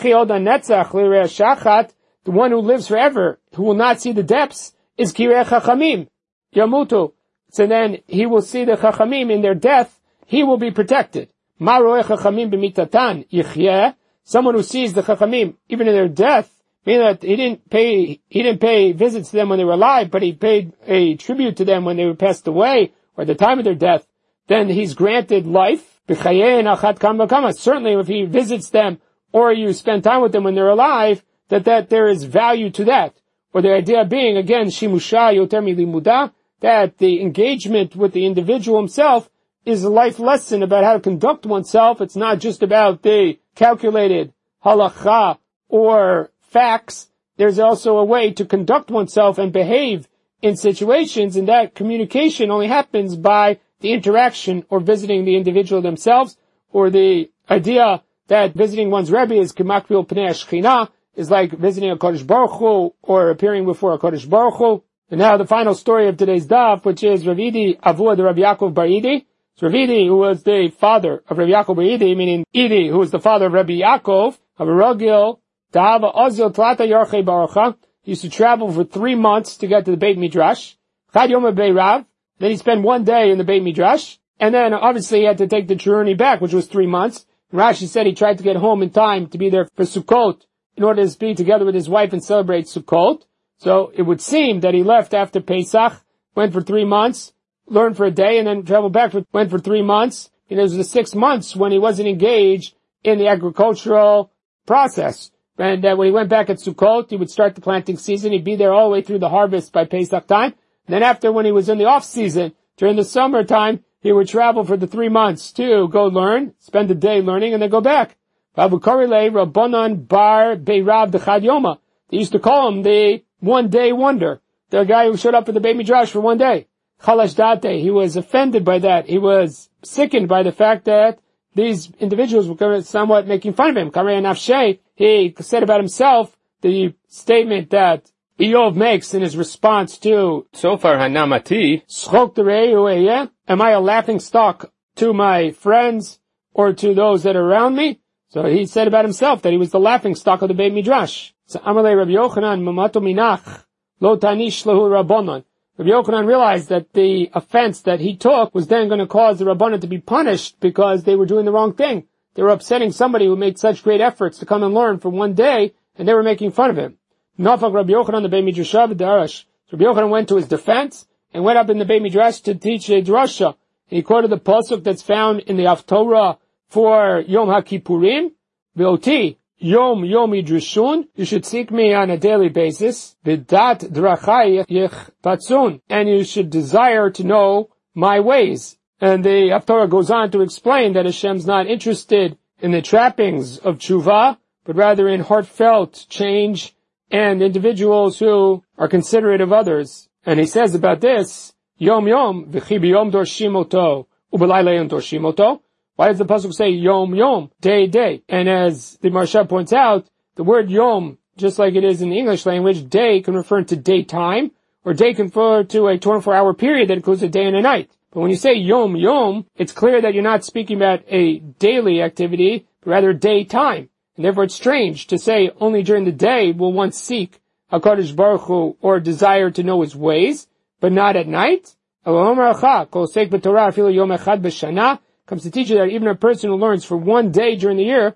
the one who lives forever, who will not see the depths, is kireh chachamim, yamutu. So then, he will see the chachamim in their death, he will be protected. Ma roeh chachamim b'mitatan yichyeh, someone who sees the chachamim, even in their death, meaning that he didn't pay, he didn't pay visits to them when they were alive, but he paid a tribute to them when they were passed away, or the time of their death, then he's granted life. Certainly if he visits them, or you spend time with them when they're alive, that, that there is value to that. Or the idea being, again, shimusha yoter milimuda, that the engagement with the individual himself is a life lesson about how to conduct oneself. It's not just about the calculated halacha or facts, there's also a way to conduct oneself and behave in situations, and that communication only happens by the interaction or visiting the individual themselves, or the idea that visiting one's Rebbe is K'makbil Pnei Shechina, is like visiting a Kodesh Baruch Hu, or appearing before a Kodesh Baruch Hu. And now the final story of today's daf, which is Rav Idi Avua de Rabbi Yaakov Bar Idi. So Rav Idi, who was the father of Rabbi Yaakov Bar Idi, meaning Idi, who was the father of Rabbi Yaakov, Havarogil, Dahava Ozil Tlata Yarchei Barucha, he used to travel for three months to get to the Beit Midrash. Chad Yom Beirav, then he spent one day in the Beit Midrash, and then obviously he had to take the journey back, which was three months. Rashi said he tried to get home in time to be there for Sukkot, in order to be together with his wife and celebrate Sukkot. So it would seem that he left after Pesach, went for three months, learned for a day, and then traveled back, for, went for three months. And it was the six months when he wasn't engaged in the agricultural process. And uh, when he went back at Sukkot, he would start the planting season. He'd be there all the way through the harvest by Pesach time. And then after, when he was in the off season, during the summertime, he would travel for the three months to go learn, spend a day learning, and then go back. Babu Korile Rabbanan Bar Beirav Dechad Yoma. They used to call him the one-day wonder. The guy who showed up for the Beit Midrash for one day. Chalash Date. He was offended by that. He was sickened by the fact that these individuals were somewhat making fun of him. Karei Nafshe. He said about himself the statement that Eov makes in his response to Sofar Hanamati. Schok Derei. Am I a laughing stock to my friends or to those that are around me? So he said about himself that he was the laughing stock of the Beit Midrash. So Amalei Rabbi Yochanan Mamato Minach Lo Tanish Lahu Rabbanon. Rabbi Yochanan realized that the offense that he took was then going to cause the Rabbanon to be punished because they were doing the wrong thing. They were upsetting somebody who made such great efforts to come and learn for one day, and they were making fun of him. Nafak Rabbi Yochanan the Beit Midrash Darash. Rabbi Yochanan went to his defense and went up in the Beit Midrash to teach a drasha. He quoted the pasuk that's found in the Haftorah for Yom HaKippurim, V'oti, Yom Yom Yidrishun, you should seek me on a daily basis, V'dat Drachai Yichpatzun, and you should desire to know my ways. And the Haftorah goes on to explain that Hashem's not interested in the trappings of tshuva, but rather in heartfelt change and individuals who are considerate of others. And he says about this, Yom Yom, V'chi b'yom dorshim oto, u'b'layla yom dorshim oto. Why does the pasuk say Yom Yom, day, day? And as the Maharsha points out, the word Yom, just like it is in the English language, day can refer to daytime, or day can refer to a twenty-four hour period that includes a day and a night. But when you say Yom Yom, it's clear that you're not speaking about a daily activity, but rather daytime. And therefore it's strange to say only during the day will one seek HaKadosh Baruch Hu or desire to know his ways, but not at night. Comes to teach you that even a person who learns for one day during the year,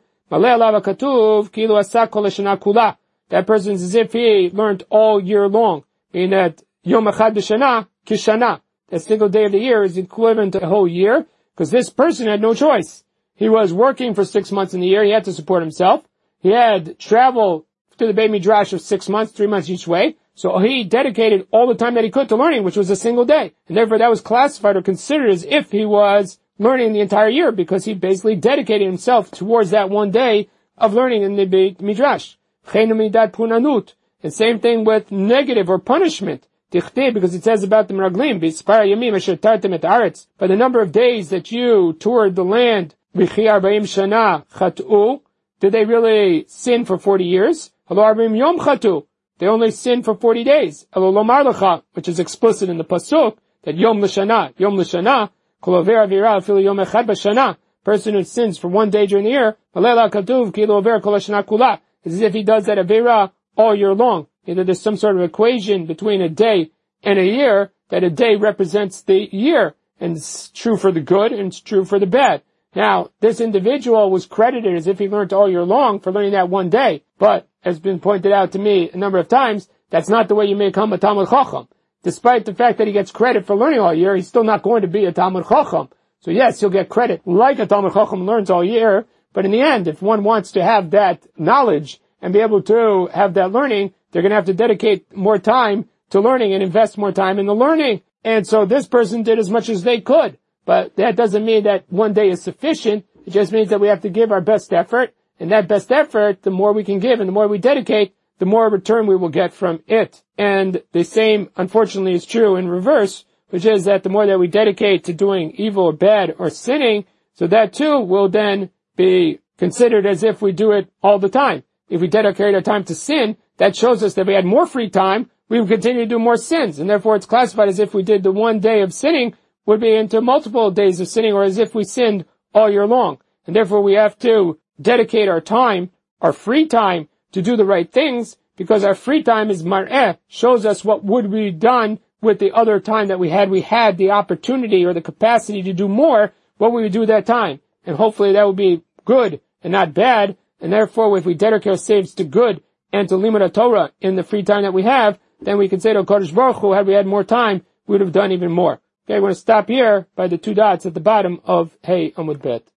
that person is as if he learned all year long. Meaning that Yom Echad B'Shana, Kishana, that single day of the year is equivalent to a whole year, because this person had no choice. He was working for six months in the year, he had to support himself. He had traveled to the Beit Midrash of six months, three months each way, so he dedicated all the time that he could to learning, which was a single day. And therefore that was classified or considered as if he was learning the entire year, because he basically dedicated himself towards that one day of learning in the Beit Midrash. And same thing with negative or punishment. Because it says about the Meraglim, by the number of days that you toured the land, did they really sin for forty years? They only sinned for forty days. Which is explicit in the pasuk, that Yom L'Shana, Yom L'Shana, person who sins for one day during the year, it's as if he does that Avera all year long. Either there's some sort of equation between a day and a year, that a day represents the year, and it's true for the good and it's true for the bad. Now, this individual was credited as if he learned all year long for learning that one day, but as been pointed out to me a number of times, that's not the way you become a Talmud Chacham. Despite the fact that he gets credit for learning all year, he's still not going to be a Talmud Chacham. So yes, he'll get credit like a Talmud Chacham learns all year, but in the end, if one wants to have that knowledge and be able to have that learning, they're going to have to dedicate more time to learning and invest more time in the learning. And so this person did as much as they could. But that doesn't mean that one day is sufficient. It just means that we have to give our best effort. And that best effort, the more we can give and the more we dedicate, the more return we will get from it. And the same, unfortunately, is true in reverse, which is that the more that we dedicate to doing evil or bad or sinning, so that too will then be considered as if we do it all the time. If we dedicate our time to sin, that shows us that we had more free time, we would continue to do more sins, and therefore it's classified as if we did the one day of sinning would be into multiple days of sinning, or as if we sinned all year long. And therefore we have to dedicate our time, our free time, to do the right things, because our free time is mar'eh, shows us what would be done with the other time that we had. We had the opportunity or the capacity to do more, what we would do with that time. And hopefully that would be good and not bad, and therefore if we dedicate ourselves to good and to Limud Torah in the free time that we have, then we can say to Kodesh Baruch Hu, had we had more time, we would have done even more. Okay, we're going to stop here by the two dots at the bottom of Hey Amud Bet.